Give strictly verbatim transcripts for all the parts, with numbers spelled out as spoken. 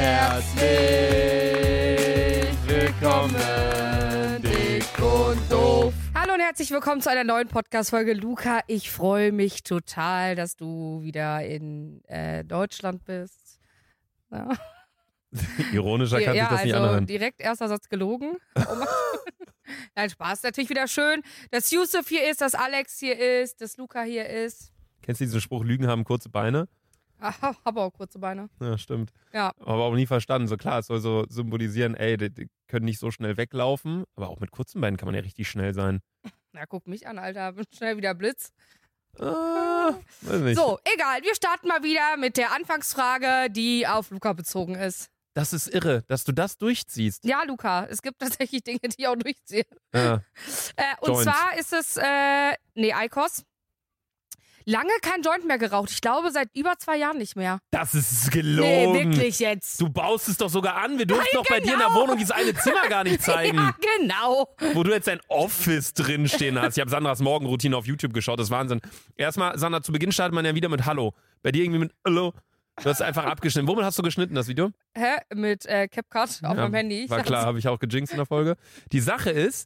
Herzlich willkommen, dick und doof. Hallo und herzlich willkommen zu einer neuen Podcast-Folge. Luca, ich freue mich total, dass du wieder in äh, Deutschland bist. Ja. Ironischer kann ja, sich das nicht also anhören. Direkt erster Satz gelogen. Oh Nein, Spaß. Natürlich wieder schön, dass Yusuf hier ist, dass Alex hier ist, dass Luca hier ist. Kennst du diesen Spruch, Lügen haben kurze Beine? Aha, hab auch kurze Beine. Ja, stimmt. Ja. Aber auch nie verstanden. So klar, es soll so symbolisieren, ey, die, die können nicht so schnell weglaufen. Aber auch mit kurzen Beinen kann man ja richtig schnell sein. Na, guck mich an, Alter. Bin schnell wieder Blitz. Ah, weiß nicht. So, egal. Wir starten mal wieder mit der Anfangsfrage, die auf Luca bezogen ist. Das ist irre, dass du das durchziehst. Ja, Luca, es gibt tatsächlich Dinge, die ich auch durchziehe. Ja. Äh, und Joint. zwar ist es, äh, nee, Eikos. Lange kein Joint mehr geraucht. Ich glaube, seit über zwei Jahren nicht mehr. Das ist gelogen. Nee, wirklich jetzt. Du baust es doch sogar an. Wir durften doch bei dir in der genau. Wohnung dieses eine Zimmer gar nicht zeigen. Ja, genau. Wo du jetzt dein Office drinstehen hast. Ich habe Sandras Morgenroutine auf YouTube geschaut, das ist Wahnsinn. Erstmal, Sandra, zu Beginn startet man ja wieder mit Hallo. Bei dir irgendwie mit Hallo. Du hast einfach abgeschnitten. Womit hast du geschnitten, das Video? Hä? Mit äh, CapCut auf Ja, meinem Handy. Ich War klar, habe ich auch gejinxt in der Folge. Die Sache ist,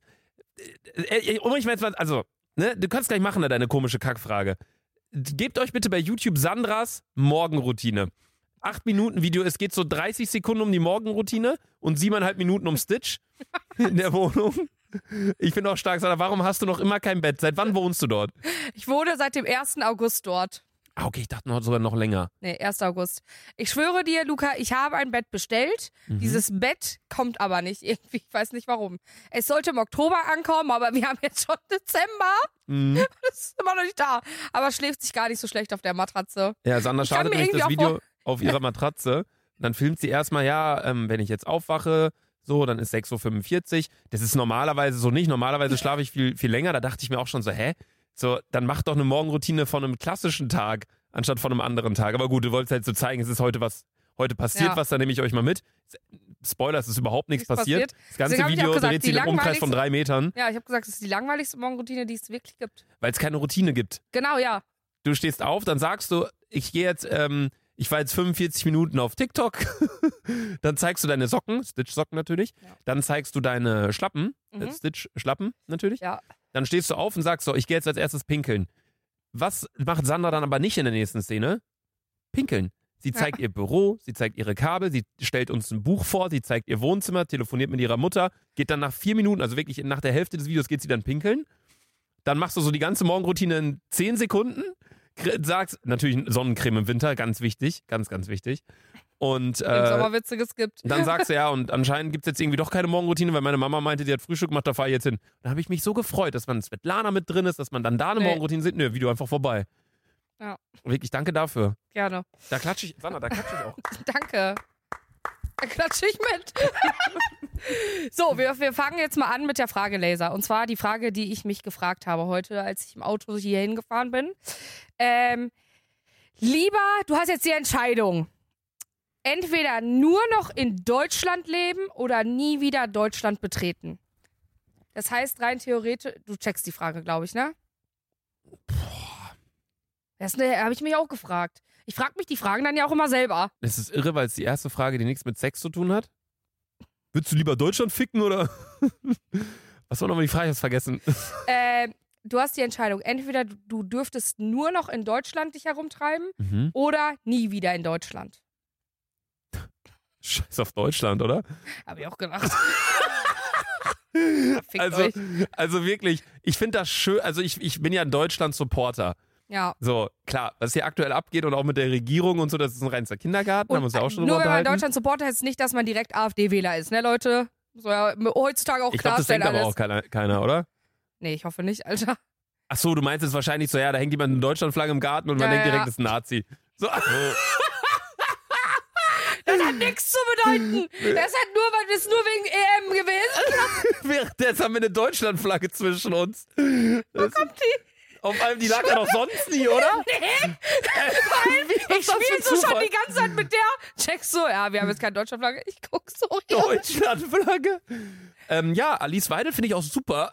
äh, äh, um ich mal jetzt mal, also, ne, du kannst gleich machen, ne, deine komische Kackfrage. Gebt euch bitte bei YouTube Sandras Morgenroutine. Acht Minuten Video, es geht so dreißig Sekunden um die Morgenroutine und siebeneinhalb Minuten um Stitch in der Wohnung. Ich finde auch stark, Sandra, warum hast du noch immer kein Bett? Seit wann wohnst du dort? Ich wohne seit dem ersten August dort. Ah, okay, ich dachte noch, sogar noch länger. Nee, erster August. Ich schwöre dir, Luca, ich habe ein Bett bestellt. Mhm. Dieses Bett kommt aber nicht irgendwie. Ich weiß nicht warum. Es sollte im Oktober ankommen, aber wir haben jetzt schon Dezember. Mhm. Das ist immer noch nicht da. Aber schläft sich gar nicht so schlecht auf der Matratze. Ja, Sandra Ich kann startet mir nämlich das irgendwie auch Video auf ihrer Matratze. Dann filmt sie erstmal, ja, ähm, wenn ich jetzt aufwache, so, dann ist sechs Uhr fünfundvierzig. Das ist normalerweise so nicht. Normalerweise schlafe ich viel, viel länger. Da dachte ich mir auch schon so, hä? So, dann mach doch eine Morgenroutine von einem klassischen Tag, anstatt von einem anderen Tag. Aber gut, du wolltest halt so zeigen, es ist heute was, heute passiert Ja. was, da nehme ich euch mal mit. Spoiler, es ist überhaupt nichts Nichts passiert. passiert. Das ganze Deswegen hab ich Video auch gesagt, dreht sich die im Umkreis von langweiligste- drei Metern, Ja, ich habe gesagt, das ist die langweiligste Morgenroutine, die es wirklich gibt. weil es keine Routine gibt. Genau, ja. Du stehst auf, dann sagst du, ich gehe jetzt, ähm, ich war jetzt fünfundvierzig Minuten auf TikTok. Dann zeigst du deine Socken, Stitch-Socken natürlich. Ja. Dann zeigst du deine Schlappen, Mhm. äh, Stitch-Schlappen natürlich. Ja. Dann stehst du auf und sagst so, ich gehe jetzt als erstes pinkeln. Was macht Sandra dann aber nicht in der nächsten Szene? Pinkeln. Sie zeigt Ja. ihr Büro, sie zeigt ihre Kabel, sie stellt uns ein Buch vor, sie zeigt ihr Wohnzimmer, telefoniert mit ihrer Mutter, geht dann nach vier Minuten, also wirklich nach der Hälfte des Videos geht sie dann pinkeln. Dann machst du so die ganze Morgenroutine in zehn Sekunden, kr- sagst, natürlich Sonnencreme im Winter, ganz wichtig, ganz, ganz wichtig. Und Im äh, Sommer Witziges gibt. dann sagst du, ja, und anscheinend gibt es jetzt irgendwie doch keine Morgenroutine, weil meine Mama meinte, die hat Frühstück gemacht, da fahre ich jetzt hin. Da habe ich mich so gefreut, dass man Svetlana mit drin ist, dass man dann da eine Nee. Morgenroutine sieht. Nö, Video einfach vorbei. Ja. Wirklich, danke dafür. Gerne. Da klatsche ich, Sandra, da klatsche ich auch. Danke. Da klatsche ich mit. So, wir, wir fangen jetzt mal an mit der Frage Laser. Und zwar die Frage, die ich mich gefragt habe heute, als ich im Auto hier hingefahren bin. Ähm, lieber, du hast jetzt die Entscheidung. Entweder nur noch in Deutschland leben oder nie wieder Deutschland betreten. Das heißt, rein theoretisch, du checkst die Frage, glaube ich, ne? Das ne, habe ich mich auch gefragt. Ich frage mich die Fragen dann ja auch immer selber. Das ist irre, weil es die erste Frage, die nichts mit Sex zu tun hat. Würdest du lieber Deutschland ficken oder? Was war nochmal die Frage? Ich hab's vergessen. Äh, du hast die Entscheidung. Entweder du, du dürftest nur noch in Deutschland dich herumtreiben Mhm. oder nie wieder in Deutschland. Scheiß auf Deutschland, oder? Habe ich auch gedacht. Fickt Also, euch. also wirklich, ich finde das schön, also ich, ich bin ja ein Deutschland-Supporter. Ja. So, klar, was hier aktuell abgeht und auch mit der Regierung und so, das ist ein reinster Kindergarten, haben wir uns ja auch schon nur drüber wenn man unterhalten. Deutschland supportet, heißt es nicht, dass man direkt AfD-Wähler ist, ne, Leute? So ja heutzutage auch Ich glaube, das klarstellen denkt aber alles. auch keiner, keiner, oder? Nee, ich hoffe nicht, Alter. Ach so, du meinst jetzt wahrscheinlich so, ja, da hängt jemand eine Deutschlandflagge im Garten und man Ja, denkt direkt, ja. das ist ein Nazi. So. Das hat nichts zu bedeuten. Das hat nur, weil das ist nur wegen E M gewesen. Währenddessen haben wir eine Deutschlandflagge zwischen uns. Wo kommt die? Auf allem, die lag ja doch sonst nie, oder? Nee. Wie Ich spiele so schon die ganze Zeit mit der. Checkst so, ja, wir haben jetzt keine Deutschlandflagge. Ich guck so. Ja. Deutschlandflagge. Ähm, ja, Alice Weidel finde ich auch super.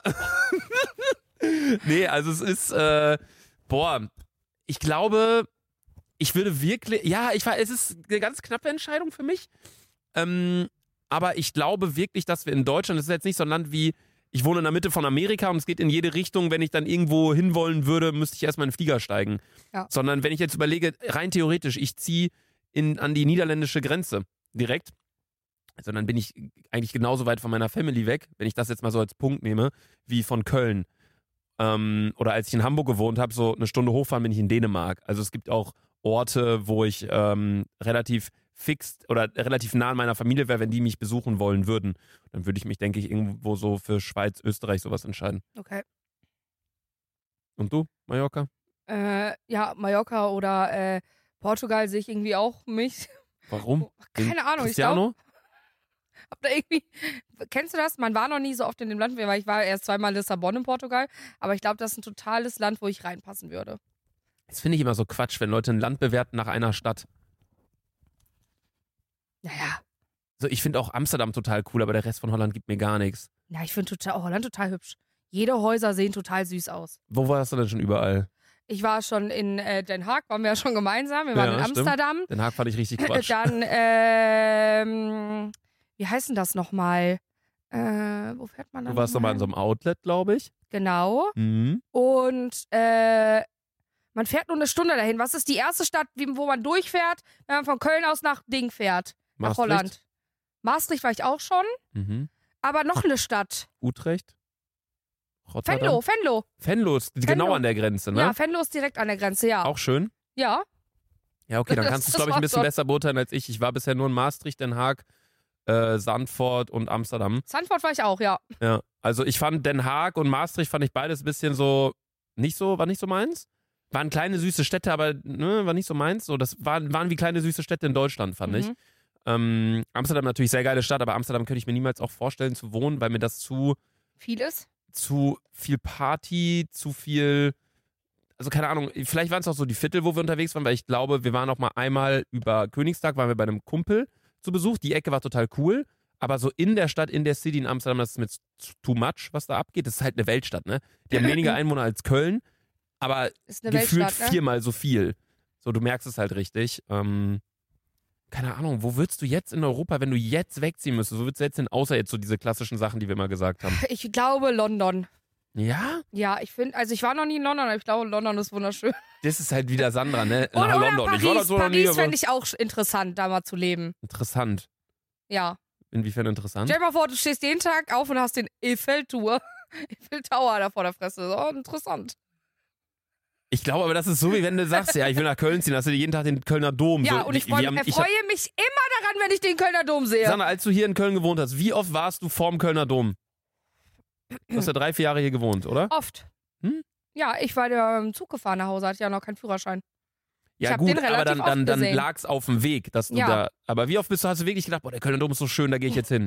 Nee, also es ist, äh, boah, ich glaube, ich würde wirklich, ja, ich war, es ist eine ganz knappe Entscheidung für mich. Ähm, aber ich glaube wirklich, dass wir in Deutschland, das ist jetzt nicht so ein Land wie, ich wohne in der Mitte von Amerika und es geht in jede Richtung. Wenn ich dann irgendwo hinwollen würde, müsste ich erstmal in den Flieger steigen. Ja. Sondern wenn ich jetzt überlege, rein theoretisch, ich ziehe an die niederländische Grenze direkt, also dann bin ich eigentlich genauso weit von meiner Family weg, wenn ich das jetzt mal so als Punkt nehme, wie von Köln. Ähm, oder als ich in Hamburg gewohnt habe, so eine Stunde hochfahren bin ich in Dänemark. Also es gibt auch Orte, wo ich ähm, relativ fix oder relativ nah an meiner Familie wäre, wenn die mich besuchen wollen würden. Dann würde ich mich, denke ich, irgendwo so für Schweiz, Österreich sowas entscheiden. Okay. Und du, Mallorca? Äh, ja, Mallorca oder äh, Portugal sehe ich irgendwie auch mich. Warum? Keine Ahnung, Cristiano? ich glaube, hab da irgendwie, kennst du das? Man war noch nie so oft in dem Land, weil ich war erst zweimal in Lissabon in Portugal, aber ich glaube, das ist ein totales Land, wo ich reinpassen würde. Das finde ich immer so Quatsch, wenn Leute ein Land bewerten nach einer Stadt. Naja. So, ich finde auch Amsterdam total cool, aber der Rest von Holland gibt mir gar nichts. Ja, ich finde total, oh, Holland total hübsch. Jede Häuser sehen total süß aus. Wo warst du denn schon überall? Ich war schon in äh, Den Haag, waren wir ja schon gemeinsam. Wir waren Ja, in stimmt. Amsterdam. Den Haag fand ich richtig Quatsch. Dann, ähm, wie heißt denn das nochmal? Äh, wo fährt man dann? Du warst doch mal in so einem Outlet, glaube ich. Genau. Mhm. Und äh, man fährt nur eine Stunde dahin. Was ist die erste Stadt, wie, wo man durchfährt, wenn man von Köln aus nach Ding fährt? Nach Maastricht? Holland. Maastricht war ich auch schon. Mhm. Aber noch eine Stadt. Utrecht? Rotterdam? Venlo, Venlo. Venlo ist genau an der Grenze, ne? Ja, Venlo ist direkt an der Grenze, ja. Auch schön. Ja. Ja, okay, dann Das- kannst du es, das glaube ich, war ein bisschen schon- besser beurteilen als ich. Ich war bisher nur in Maastricht, Den Haag, äh, Sandford und Amsterdam. Sandford war ich auch, ja. Ja, also ich fand Den Haag und Maastricht fand ich beides ein bisschen so, nicht so, war nicht so meins. Waren kleine süße Städte, aber ne, war nicht so meins. So, das waren, waren wie kleine süße Städte in Deutschland, fand ich. Mhm. Ähm, Amsterdam natürlich sehr geile Stadt, aber Amsterdam könnte ich mir niemals auch vorstellen zu wohnen, weil mir das zu, Vieles. zu viel Party, zu viel, also keine Ahnung, vielleicht waren es auch so die Viertel, wo wir unterwegs waren, weil ich glaube, wir waren auch mal einmal über Königstag, waren wir bei einem Kumpel zu Besuch, die Ecke war total cool, aber so in der Stadt, in der City in Amsterdam, das ist mir too much, was da abgeht, das ist halt eine Weltstadt, ne? Die haben weniger Einwohner als Köln, aber Ist eine gefühlt Weltstadt, ne? viermal so viel. So, du merkst es halt richtig. Ähm, keine Ahnung, wo würdest du jetzt in Europa, wenn du jetzt wegziehen müsstest, wo würdest du jetzt hin, außer jetzt so diese klassischen Sachen, die wir mal gesagt haben? Ich glaube London. Ja? Ja, ich finde, also ich war noch nie in London, aber ich glaube, London ist wunderschön. Das ist halt wieder Sandra, ne? Oder, Nach oder London. Paris, Ich war da so noch nie, Paris aber fände ich auch interessant, da mal zu leben. interessant. Ja. Inwiefern interessant? Stell dir mal vor, du stehst jeden Tag auf und hast den Eiffel-Tour, Eiffel Tower da vor der Fresse. So, interessant. Ich glaube aber, das ist so, wie wenn du sagst, ja, ich will nach Köln ziehen, hast du jeden Tag den Kölner Dom. Ja, so, und ich, die- freu, wir haben- äh, ich hab- freue mich immer daran, wenn ich den Kölner Dom sehe. Sandra, als du hier in Köln gewohnt hast, wie oft warst du vorm Kölner Dom? Du hast ja drei, vier Jahre hier gewohnt, oder? Oft. Hm? Ja, ich war ja im Zug gefahren nach Hause, hatte ja noch keinen Führerschein. Ja hab gut, den aber relativ dann, dann, oft dann gesehen. lag's auf dem Weg, dass du Ja. da. Aber wie oft bist du, hast du wirklich gedacht, boah, der Kölner Dom ist so schön, da gehe ich jetzt hin?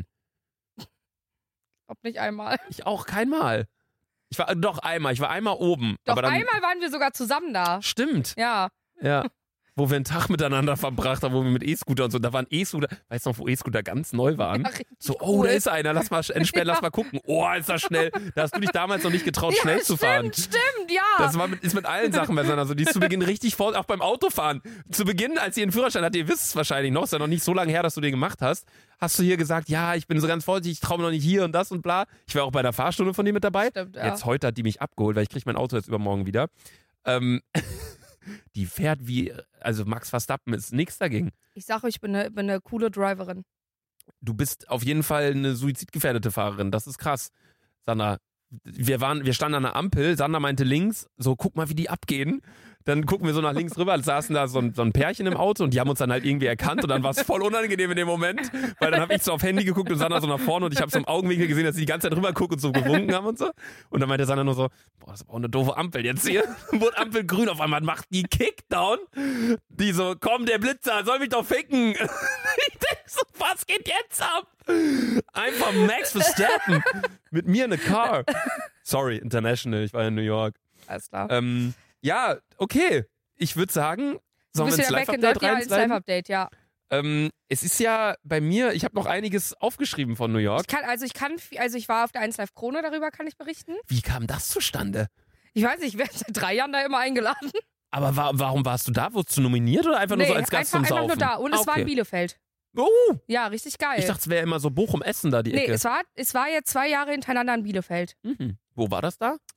Ob nicht einmal. Ich auch, kein Mal. Ich war doch einmal, ich war einmal oben. Doch aber dann, einmal waren wir sogar zusammen da. Stimmt, Ja. ja. Wo wir einen Tag miteinander verbracht haben, wo wir mit E-Scooter und so, da waren E-Scooter, weißt du noch, wo E-Scooter ganz neu waren? Ja, richtig So, oh, cool. da ist einer, lass mal entsperren, Ja. lass mal gucken. Oh, ist das schnell. Da hast du dich damals noch nicht getraut, Ja, schnell zu fahren. Stimmt, stimmt, ja. Das war mit, ist mit allen Sachen bei Sandra so. Die ist zu Beginn richtig voll, auch beim Autofahren. Zu Beginn, als sie ihren Führerschein hatte, ihr wisst es wahrscheinlich noch, ist ja noch nicht so lange her, dass du den gemacht hast, hast du hier gesagt, ja, ich bin so ganz vorsichtig, ich traue mir noch nicht hier und das und bla. Ich war auch bei der Fahrstunde von dir mit dabei. Stimmt, ja. Jetzt heute hat die mich abgeholt, weil ich kriege mein Auto jetzt übermorgen wieder. Ähm, die fährt wie, also Max Verstappen ist nichts dagegen. Ich sage euch, ich bin eine, bin eine coole Driverin. Du bist auf jeden Fall eine suizidgefährdete Fahrerin. Das ist krass. Sandra, wir waren, wir standen an der Ampel, Sandra meinte links, so guck mal, wie die abgehen. Dann gucken wir so nach links rüber, saßen da so ein, so ein Pärchen im Auto und die haben uns dann halt irgendwie erkannt und dann war es voll unangenehm in dem Moment, weil dann habe ich so auf Handy geguckt und Sandra so nach vorne und ich habe so im Augenwinkel gesehen, dass sie die ganze Zeit rüber gucken und so gewunken haben und so. Und dann meinte Sandra nur so, boah, das ist aber auch eine doofe Ampel jetzt hier. Wurde Ampel grün, auf einmal macht die Kickdown. Die so, komm, der Blitzer, soll mich doch ficken. Ich denk so, was geht jetzt ab? Einfach Max Verstappen mit mir in a car. Sorry, international, ich war in New York. Alles klar. Ähm, ja, okay. Ich würde sagen, du sollen wir bist ins ja back in Live-Update ja, ins reinsliden? Live-Update, ja. Ähm, es ist ja bei mir, ich habe noch einiges aufgeschrieben von New York. Ich kann, also ich kann, also ich war auf der eins Live Krone, darüber kann ich berichten. Wie kam das zustande? Ich weiß nicht, ich werde seit drei Jahren da immer eingeladen. Aber wa warum warst du da? Wurdest du nominiert oder einfach nur so als Gast einfach, zum einfach Saufen? nur da. Und Ah, es war okay. in Bielefeld. Oh, Ja, richtig geil. ich dachte, es wäre immer so Bochum-Essen da die nee, Ecke. es war, es war jetzt zwei Jahre hintereinander in Bielefeld. Mhm. Wo war das da?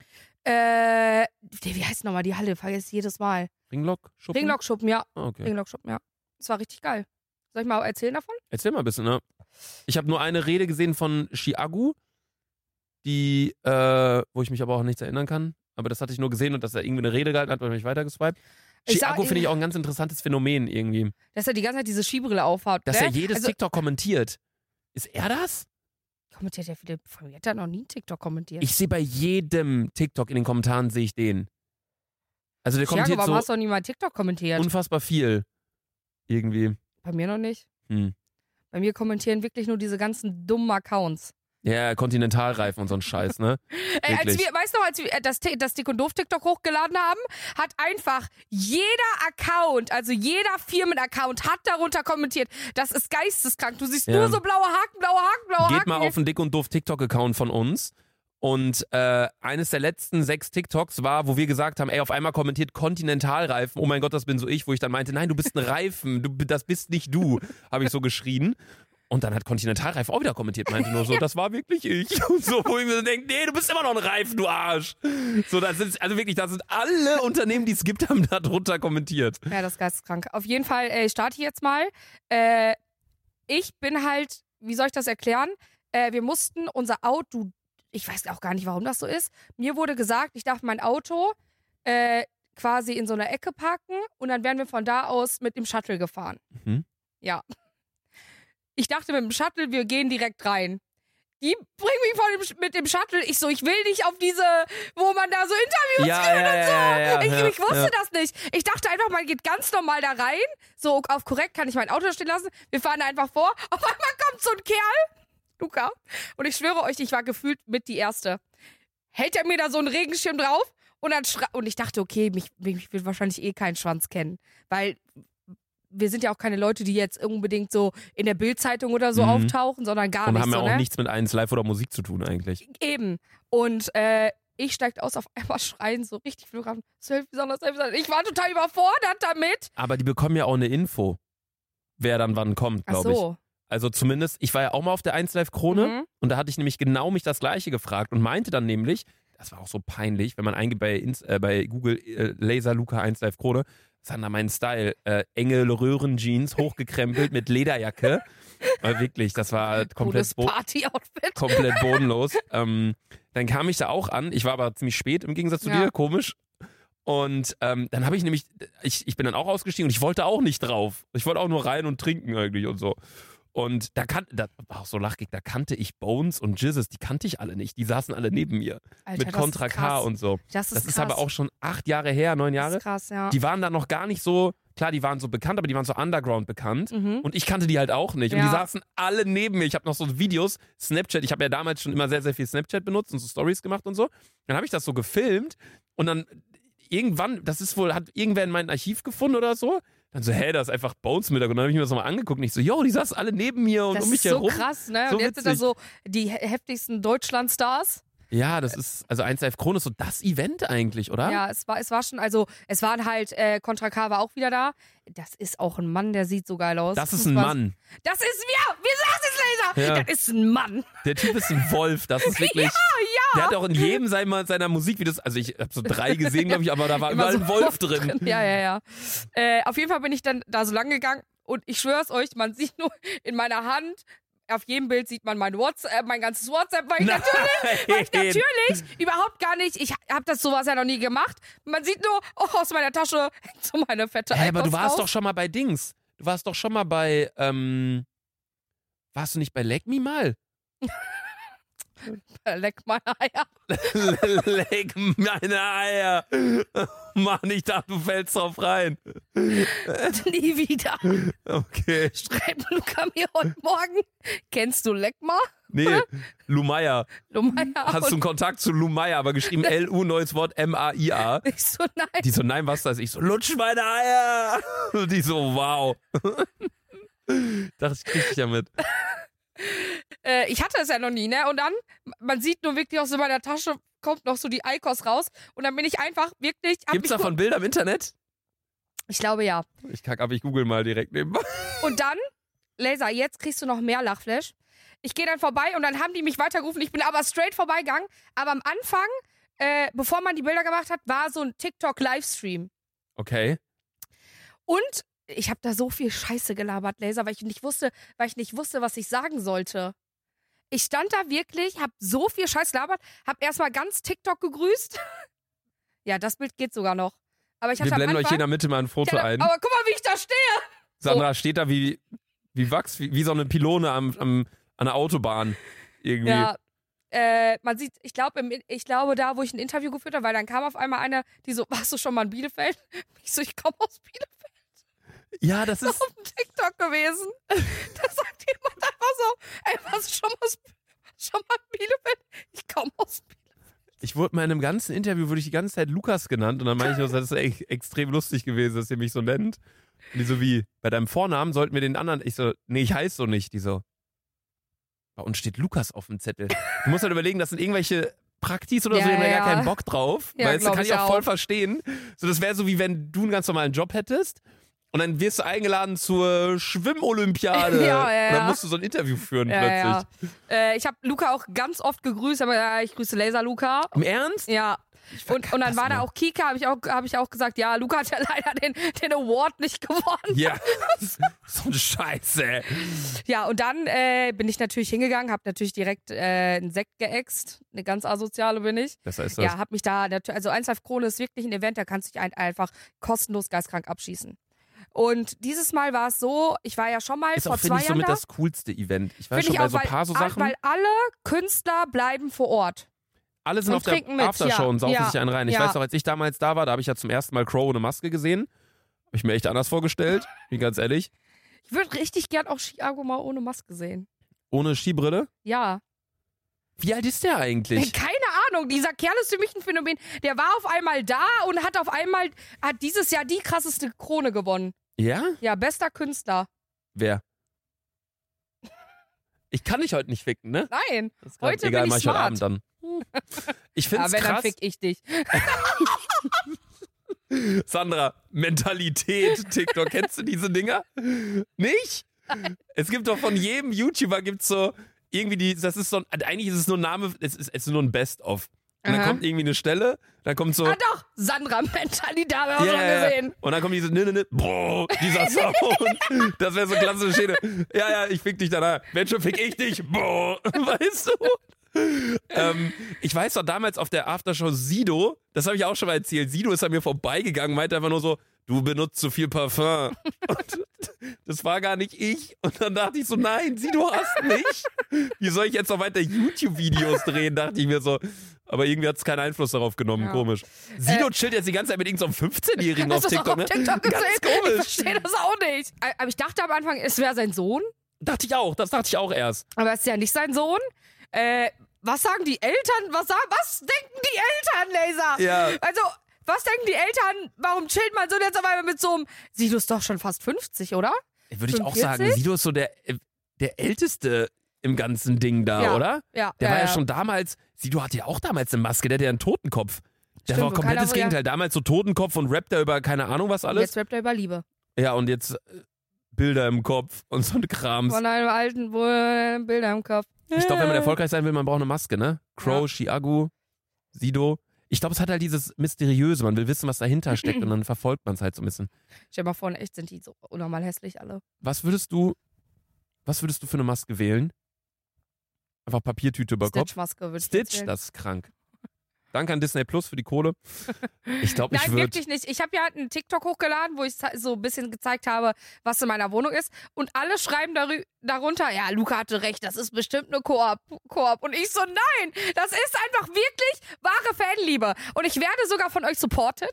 Äh, wie heißt nochmal die Halle? Vergesse ich jedes Mal. Ringlock-Schuppen? Ringlockschuppen, ja. Ah, okay. Ringlockschuppen, ja. Das war richtig geil. Soll ich mal erzählen davon? Erzähl mal ein bisschen, ne? Ich habe nur eine Rede gesehen von Chiagu, die, äh, wo ich mich aber auch nichts erinnern kann. Aber das hatte ich nur gesehen und dass er irgendwie eine Rede gehalten hat, weil ich weitergeswiped. Ich sag- Chiago finde ich auch ein ganz interessantes Phänomen irgendwie. Dass er die ganze Zeit diese Skibrille aufhat. Dass ne? er jedes also, TikTok kommentiert. Ist er das? kommentiert ja viele. Von mir hat er noch nie einen TikTok kommentiert. Ich sehe bei jedem TikTok in den Kommentaren, sehe ich den. Also der Thiago, kommentiert warum so hast du noch nie mal TikTok kommentiert? unfassbar viel. Irgendwie. Bei mir noch nicht. Hm. Bei mir kommentieren wirklich nur diese ganzen dummen Accounts. Ja, Kontinentalreifen und so ein Scheiß, ne? Ey, als Wirklich. wir, weißt du noch, als wir äh, das, Ti- das Dick und Doof TikTok hochgeladen haben, hat einfach jeder Account, also jeder Firmenaccount hat darunter kommentiert. Das ist geisteskrank. Du siehst Ja. nur so blaue Haken, blaue Haken, blaue Geht Haken. mal auf den Dick und Doof TikTok-Account von uns. Und äh, eines der letzten sechs TikToks war, wo wir gesagt haben, ey, auf einmal kommentiert Kontinentalreifen. Oh mein Gott, das bin so ich, wo ich dann meinte, nein, du bist ein Reifen, du, das bist nicht du, habe ich so geschrien. Und dann hat Kontinentalreifen auch wieder kommentiert, meinte nur so, das war wirklich ich. Und so, wo ich mir so denke, nee, du bist immer noch ein Reifen, du Arsch. So, das sind, also wirklich, das sind alle Unternehmen, die es gibt, haben da drunter kommentiert. Ja, das ist geisteskrank. Auf jeden Fall äh, starte ich jetzt mal. Äh, ich bin halt, wie soll ich das erklären? Äh, wir mussten unser Auto, ich weiß auch gar nicht, warum das so ist. Mir wurde gesagt, ich darf mein Auto äh, quasi in so einer Ecke parken und dann werden wir von da aus mit dem Shuttle gefahren. Mhm. Ja. Ich dachte mit dem Shuttle, wir gehen direkt rein. Die bringen mich von dem, mit dem Shuttle. Ich so, ich will nicht auf diese, wo man da so Interviews Ja, führt ja, und so. ja, ja, ich, ja, ich wusste ja. das nicht. Ich dachte einfach, man geht ganz normal da rein. So, auf korrekt kann ich mein Auto stehen lassen. Wir fahren da einfach vor. Auf einmal kommt so ein Kerl, Luca. Und ich schwöre euch, ich war gefühlt mit die Erste. Hält er mir da so einen Regenschirm drauf und dann schrei und ich dachte, okay, mich, mich wird wahrscheinlich eh kein Schwanz kennen. Weil wir sind ja auch keine Leute, die jetzt unbedingt so in der Bildzeitung oder so Mhm. auftauchen, sondern gar Und nicht haben so, ja auch ne? nichts mit eins Live oder Musik zu tun eigentlich. Eben. Und äh, ich steigt aus, auf einmal schreien, so richtig viel ran. Selfie, besonders, Selfie, besonders. Ich war total überfordert damit. Aber die bekommen ja auch eine Info, wer dann wann kommt, Ach glaube ich. so. Also zumindest, ich war ja auch mal auf der eins Live Krone Mhm. und da hatte ich nämlich genau mich das Gleiche gefragt und meinte dann nämlich, das war auch so peinlich, wenn man eingibt bei, Ins- äh, bei Google äh, Laser Luca eins Live Krone, das war dann mein Style, äh, enge Röhrenjeans, hochgekrempelt mit Lederjacke. Aber wirklich, das war komplett, Cooles bo Party-Outfit. komplett bodenlos. ähm, dann kam ich da auch an, ich war aber ziemlich spät im Gegensatz zu Ja. dir, komisch. Und ähm, dann habe ich nämlich, ich, ich bin dann auch ausgestiegen und ich wollte auch nicht drauf. Ich wollte auch nur rein und trinken eigentlich und so. Und da kannte, da war auch so lachig, da kannte ich Bones und Jizzes, die kannte ich alle nicht. Die saßen alle neben mir. Alter, mit das Contra ist K krass. und so. Das ist Das ist krass. aber auch schon acht Jahre her, neun Das Jahre. ist krass, ja. Die waren da noch gar nicht so, klar, die waren so bekannt, aber die waren so underground bekannt. Mhm. Und ich kannte die halt auch nicht. Und Ja. die saßen alle neben mir. Ich habe noch so Videos, Snapchat. Ich habe ja damals schon immer sehr, sehr viel Snapchat benutzt und so Stories gemacht und so. Dann habe ich das so gefilmt und dann irgendwann, das ist wohl, hat irgendwer in meinem Archiv gefunden oder so. Dann so, hä, da ist einfach Bones mit. Und dann habe ich mir das nochmal angeguckt und ich so, yo, die saßen alle neben mir und Das um mich ist so herum. krass, ne? So Und jetzt sind da witzig. so die he- heftigsten Deutschland-Stars. Ja, das ist, also eins Live Krone ist so das Event eigentlich, oder? Ja, es war, es war schon, also es waren halt, äh, Contra K war auch wieder da. Das ist auch ein Mann, der sieht so geil aus. Das ist Muss ein man- Mann. Das ist wir! Wir sagen es, Laser! Ja. Das ist ein Mann. Der Typ ist ein Wolf, das ist wirklich. Ja, ja. Der hat auch in jedem seiner, seiner Musikvideos, also ich habe so drei gesehen, glaube ich, aber da war Immer überall so ein Wolf drin. Ja, ja, ja. Äh, auf jeden Fall bin ich dann da so lang gegangen und ich schwör's euch, man sieht nur in meiner Hand, auf jedem Bild sieht man mein WhatsApp, mein ganzes WhatsApp, weil ich Nein. natürlich, weil ich natürlich überhaupt gar nicht, ich habe das sowas ja noch nie gemacht. Man sieht nur, oh, aus meiner Tasche hängt so meine fette Hä, aber du Eikos warst raus. doch schon mal bei Dings. Du warst doch schon mal bei, ähm, warst du nicht bei Leck Me mal? Leck meine Eier. Leck meine Eier. Mann, ich dachte, du fällst drauf rein. Nie wieder. Okay. Schreibt Luca mir heute Morgen. Kennst du Leckma? Nee, Lumaya. Lumaya. Hast du einen Kontakt zu Lumaya, aber geschrieben L U, neues Wort, M A I A. Ich so, nein. Die so, nein, was das? Ich so, lutsch meine Eier. Und die so, wow. Dachte ich, krieg dich ja mit. Äh, ich hatte es ja noch nie, ne? Und dann, man sieht nur wirklich aus so meiner Tasche, kommt noch so die Eikos raus. Und dann bin ich einfach wirklich. hab Gibt's mich davon Bilder im Internet? Ich glaube ja. Ich kack ab, ich google mal direkt nebenbei. Und dann Laser, jetzt kriegst du noch mehr Lachflash. Ich gehe dann vorbei und dann haben die mich weitergerufen. Ich bin aber straight vorbeigegangen. Aber am Anfang, äh, bevor man die Bilder gemacht hat, war so ein TikTok-Livestream. Okay. Und ich habe da so viel Scheiße gelabert, Laser, weil ich nicht wusste, weil ich nicht wusste, was ich sagen sollte. Ich stand da wirklich, habe so viel Scheiße gelabert, habe erstmal ganz TikTok gegrüßt. Ja, das Bild geht sogar noch. Aber ich hatte Wir blenden am euch Anfang, hier in der Mitte mal ein Foto genau, ein. aber guck mal, wie ich da stehe. Sandra steht da wie, wie Wachs, wie, wie so eine Pylone am, am, an der Autobahn. Irgendwie. Ja, äh, man sieht, ich glaube, ich glaube, da, wo ich ein Interview geführt habe, weil dann kam auf einmal einer, die so, warst du schon mal in Bielefeld? Ich so, ich komme aus Bielefeld. Ja, das ist. Auf dem TikTok gewesen. Da sagt jemand einfach so, ey, warst du schon mal, aus, schon mal in Bielefeld? Ich komme aus Bielefeld. Ich wurde mal in einem ganzen Interview, wurde ich die ganze Zeit Lukas genannt und dann meine ich, das ist echt extrem lustig gewesen, dass ihr mich so nennt. Und die so wie, bei deinem Vornamen sollten wir den anderen, ich so, nee, ich heiße so nicht. Die so, bei uns steht Lukas auf dem Zettel. Du musst halt überlegen, das sind irgendwelche Praktis oder Ja, so, die haben da ja. gar keinen Bock drauf. Ja, Weißt du, glaub kann ich ich auch voll auch. verstehen. So, das wäre so wie wenn du einen ganz normalen Job hättest und dann wirst du eingeladen zur Schwimmolympiade. Ja, ja, ja. Und dann musst du so ein Interview führen Ja, ja. plötzlich. Äh, ich habe Luca auch ganz oft gegrüßt, aber ja, ich grüße Laser Luca. Im Ernst? Ja. Und, und dann das war da immer. auch Kika, habe ich, auch- hab ich auch gesagt, ja, Luca hat ja leider den, den Award nicht gewonnen. Ja, so ein Scheiße. Ja, und dann äh, bin ich natürlich hingegangen, habe natürlich direkt äh, einen Sekt geäxt. Eine ganz asoziale bin ich. Besser ist das. Ja, hab mich da, natu- also eins Live Krone ist wirklich ein Event, da kannst du dich ein, einfach kostenlos geistkrank abschießen. Und dieses Mal war es so, ich war ja schon mal Ist vor auch, finde zwei ich, Jahren somit da. das coolste Event. Ich war Find schon ich bei auch, so ein weil, paar so all- Sachen. weil alle Künstler bleiben vor Ort. Alle sind und auf der trinken mit, Aftershow ja. und saufen Ja. sich einen rein. Ich Ja. weiß auch, als ich damals da war, da habe ich ja zum ersten Mal Crow ohne Maske gesehen. Habe ich mir echt anders vorgestellt, bin ganz ehrlich. Ich würde richtig gern auch Chiago mal ohne Maske sehen. Ohne Skibrille. Ja. Wie alt ist der eigentlich? Keine Ahnung, dieser Kerl ist für mich ein Phänomen. Der war auf einmal da und hat auf einmal, hat dieses Jahr die krasseste Krone gewonnen. Ja? Ja, bester Künstler. Wer? Ich kann dich heute nicht ficken, ne? Nein, Das ist grad heute egal, bin mach ich ich heute smart. Abend dann. Ich finde Ja, es wenn, dann krass. fick ich dich. Sandra, Mentalität, TikTok, kennst du diese Dinger? Nicht? Es gibt doch von jedem YouTuber gibt's so irgendwie die, das ist so ein, eigentlich ist es nur ein Name, es ist, es ist nur ein Best-of. Und dann Aha. kommt irgendwie eine Stelle, dann kommt so, Ah doch, Sandra Mentalität haben wir auch ja, schon ja, ja. gesehen. Und dann kommt diese, ne, ne, ne, boah, dieser Sound. Das wäre so klassische Szene. Ja, ja, ich fick dich danach. Wenn schon fick ich dich, boah, weißt du? ähm, ich weiß doch damals auf der Aftershow Sido, das habe ich auch schon mal erzählt, Sido ist an mir vorbeigegangen, meinte einfach nur so, du benutzt zu viel Parfum. Und das war gar nicht ich. Und dann dachte ich so, nein, Sido hasst mich. Wie soll ich jetzt noch weiter YouTube-Videos drehen, dachte ich mir so. Aber irgendwie hat es keinen Einfluss darauf genommen, Ja. komisch. Sido chillt jetzt die ganze Zeit mit irgendeinem so fünfzehnjährigen auf Hast du das TikTok, auch ne? auf TikTok gesehen? Ganz Ich komisch. verstehe das auch nicht. Aber ich dachte am Anfang, es wäre sein Sohn. Dachte ich auch, das dachte ich auch erst. Aber es ist ja nicht sein Sohn. Äh, was sagen die Eltern? Was, sagen, was denken die Eltern, Laser? Ja. Also, was denken die Eltern? Warum chillt man so jetzt auf einmal mit so einem. Sido ist doch schon fast fünfzig, oder? Würde ich auch fünfundvierzig? sagen, Sido ist so der, der Älteste im ganzen Ding da, Ja. oder? Ja. Der ja, war ja ja schon damals, Sido hatte ja auch damals eine Maske, der hatte ja einen Totenkopf. Der Stimmt, war wo komplettes keiner- Gegenteil. Damals so Totenkopf und rappt er über keine Ahnung was alles. Jetzt rappt er über Liebe. Ja, und jetzt äh, Bilder im Kopf und so ein Krams. Von einem alten wohl Bilder im Kopf. Ich glaube, wenn man erfolgreich sein will, man braucht eine Maske, ne? Crow, Ja. Chiagu, Sido. Ich glaube, es hat halt dieses Mysteriöse. Man will wissen, was dahinter steckt und dann verfolgt man es halt so ein bisschen. Stell dir mal vor, in echt sind die so unnormal hässlich alle. Was würdest du, was würdest du für eine Maske wählen? Einfach Papiertüte über Kopf. Stitch-Maske würde ich Stitch, erzählen. das ist krank. Danke an Disney Plus für die Kohle. Ich glaube, ich Nein, würde. wirklich nicht. Ich habe ja einen TikTok hochgeladen, wo ich so ein bisschen gezeigt habe, was in meiner Wohnung ist. Und alle schreiben darü- darunter, ja, Luca hatte recht, das ist bestimmt eine Koop. Koop. Und ich so, nein, das ist einfach wirklich wahre Fanliebe. Und ich werde sogar von euch supported.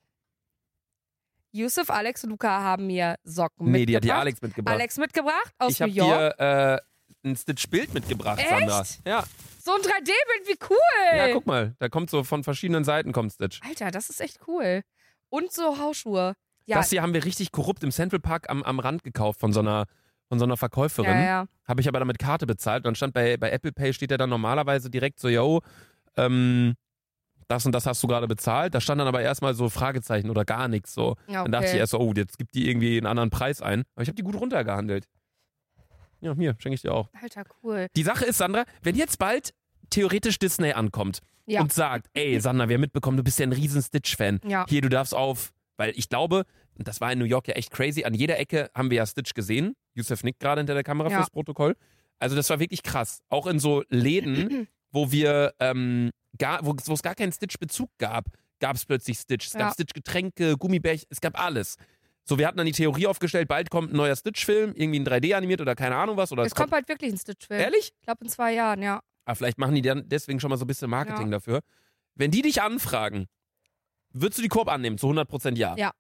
Yusuf, Alex und Luca haben mir Socken Nee, die hat mitgebracht. die Alex mitgebracht. Alex mitgebracht aus ich New habe York. dir äh, ein Stitch-Bild mitgebracht, Echt? Sandra. Ja. So ein drei D-Bild, wie cool. ja, guck mal. Da kommt so von verschiedenen Seiten kommt Stitch. Alter, das ist echt cool. Und so Hausschuhe. Ja, Das hier haben wir richtig korrupt im Central Park am, am Rand gekauft von so einer, von so einer Verkäuferin. ja, ja. Habe ich aber dann mit Karte bezahlt. Und dann stand bei, bei Apple Pay, steht ja dann normalerweise direkt so, yo, ähm, das und das hast du gerade bezahlt. Da stand dann aber erstmal so Fragezeichen oder gar nichts so. Ja, Dann dachte ich okay. erst so, oh, jetzt gibt die irgendwie einen anderen Preis ein. Aber ich habe die gut runtergehandelt. Ja, mir, schenke ich dir auch. Alter, cool. Die Sache ist, Sandra, wenn jetzt bald theoretisch Disney ankommt Ja. und sagt, ey, Sandra, wir haben mitbekommen, du bist ja ein riesen Stitch-Fan. Ja. Hier, du darfst auf, weil ich glaube, und das war in New York ja echt crazy, an jeder Ecke haben wir ja Stitch gesehen. Yusuf nickt gerade hinter der Kamera Ja. fürs Protokoll. Also das war wirklich krass. Auch in so Läden, wo wir, ähm, gar, wo es gar keinen Stitch-Bezug gab, gab es plötzlich Stitch. Es Ja. gab Stitch-Getränke, Gummibärchen, es gab alles. So, wir hatten dann die Theorie aufgestellt, bald kommt ein neuer Stitch-Film, irgendwie ein drei D animiert oder keine Ahnung was. Oder Es kommt bald wirklich ein Stitch-Film. Ehrlich? Ich glaube in zwei Jahren, ja. Aber vielleicht machen die dann deswegen schon mal so ein bisschen Marketing Ja. dafür. Wenn die dich anfragen, würdest du die Koop annehmen? Zu hundert Prozent ja. Ja.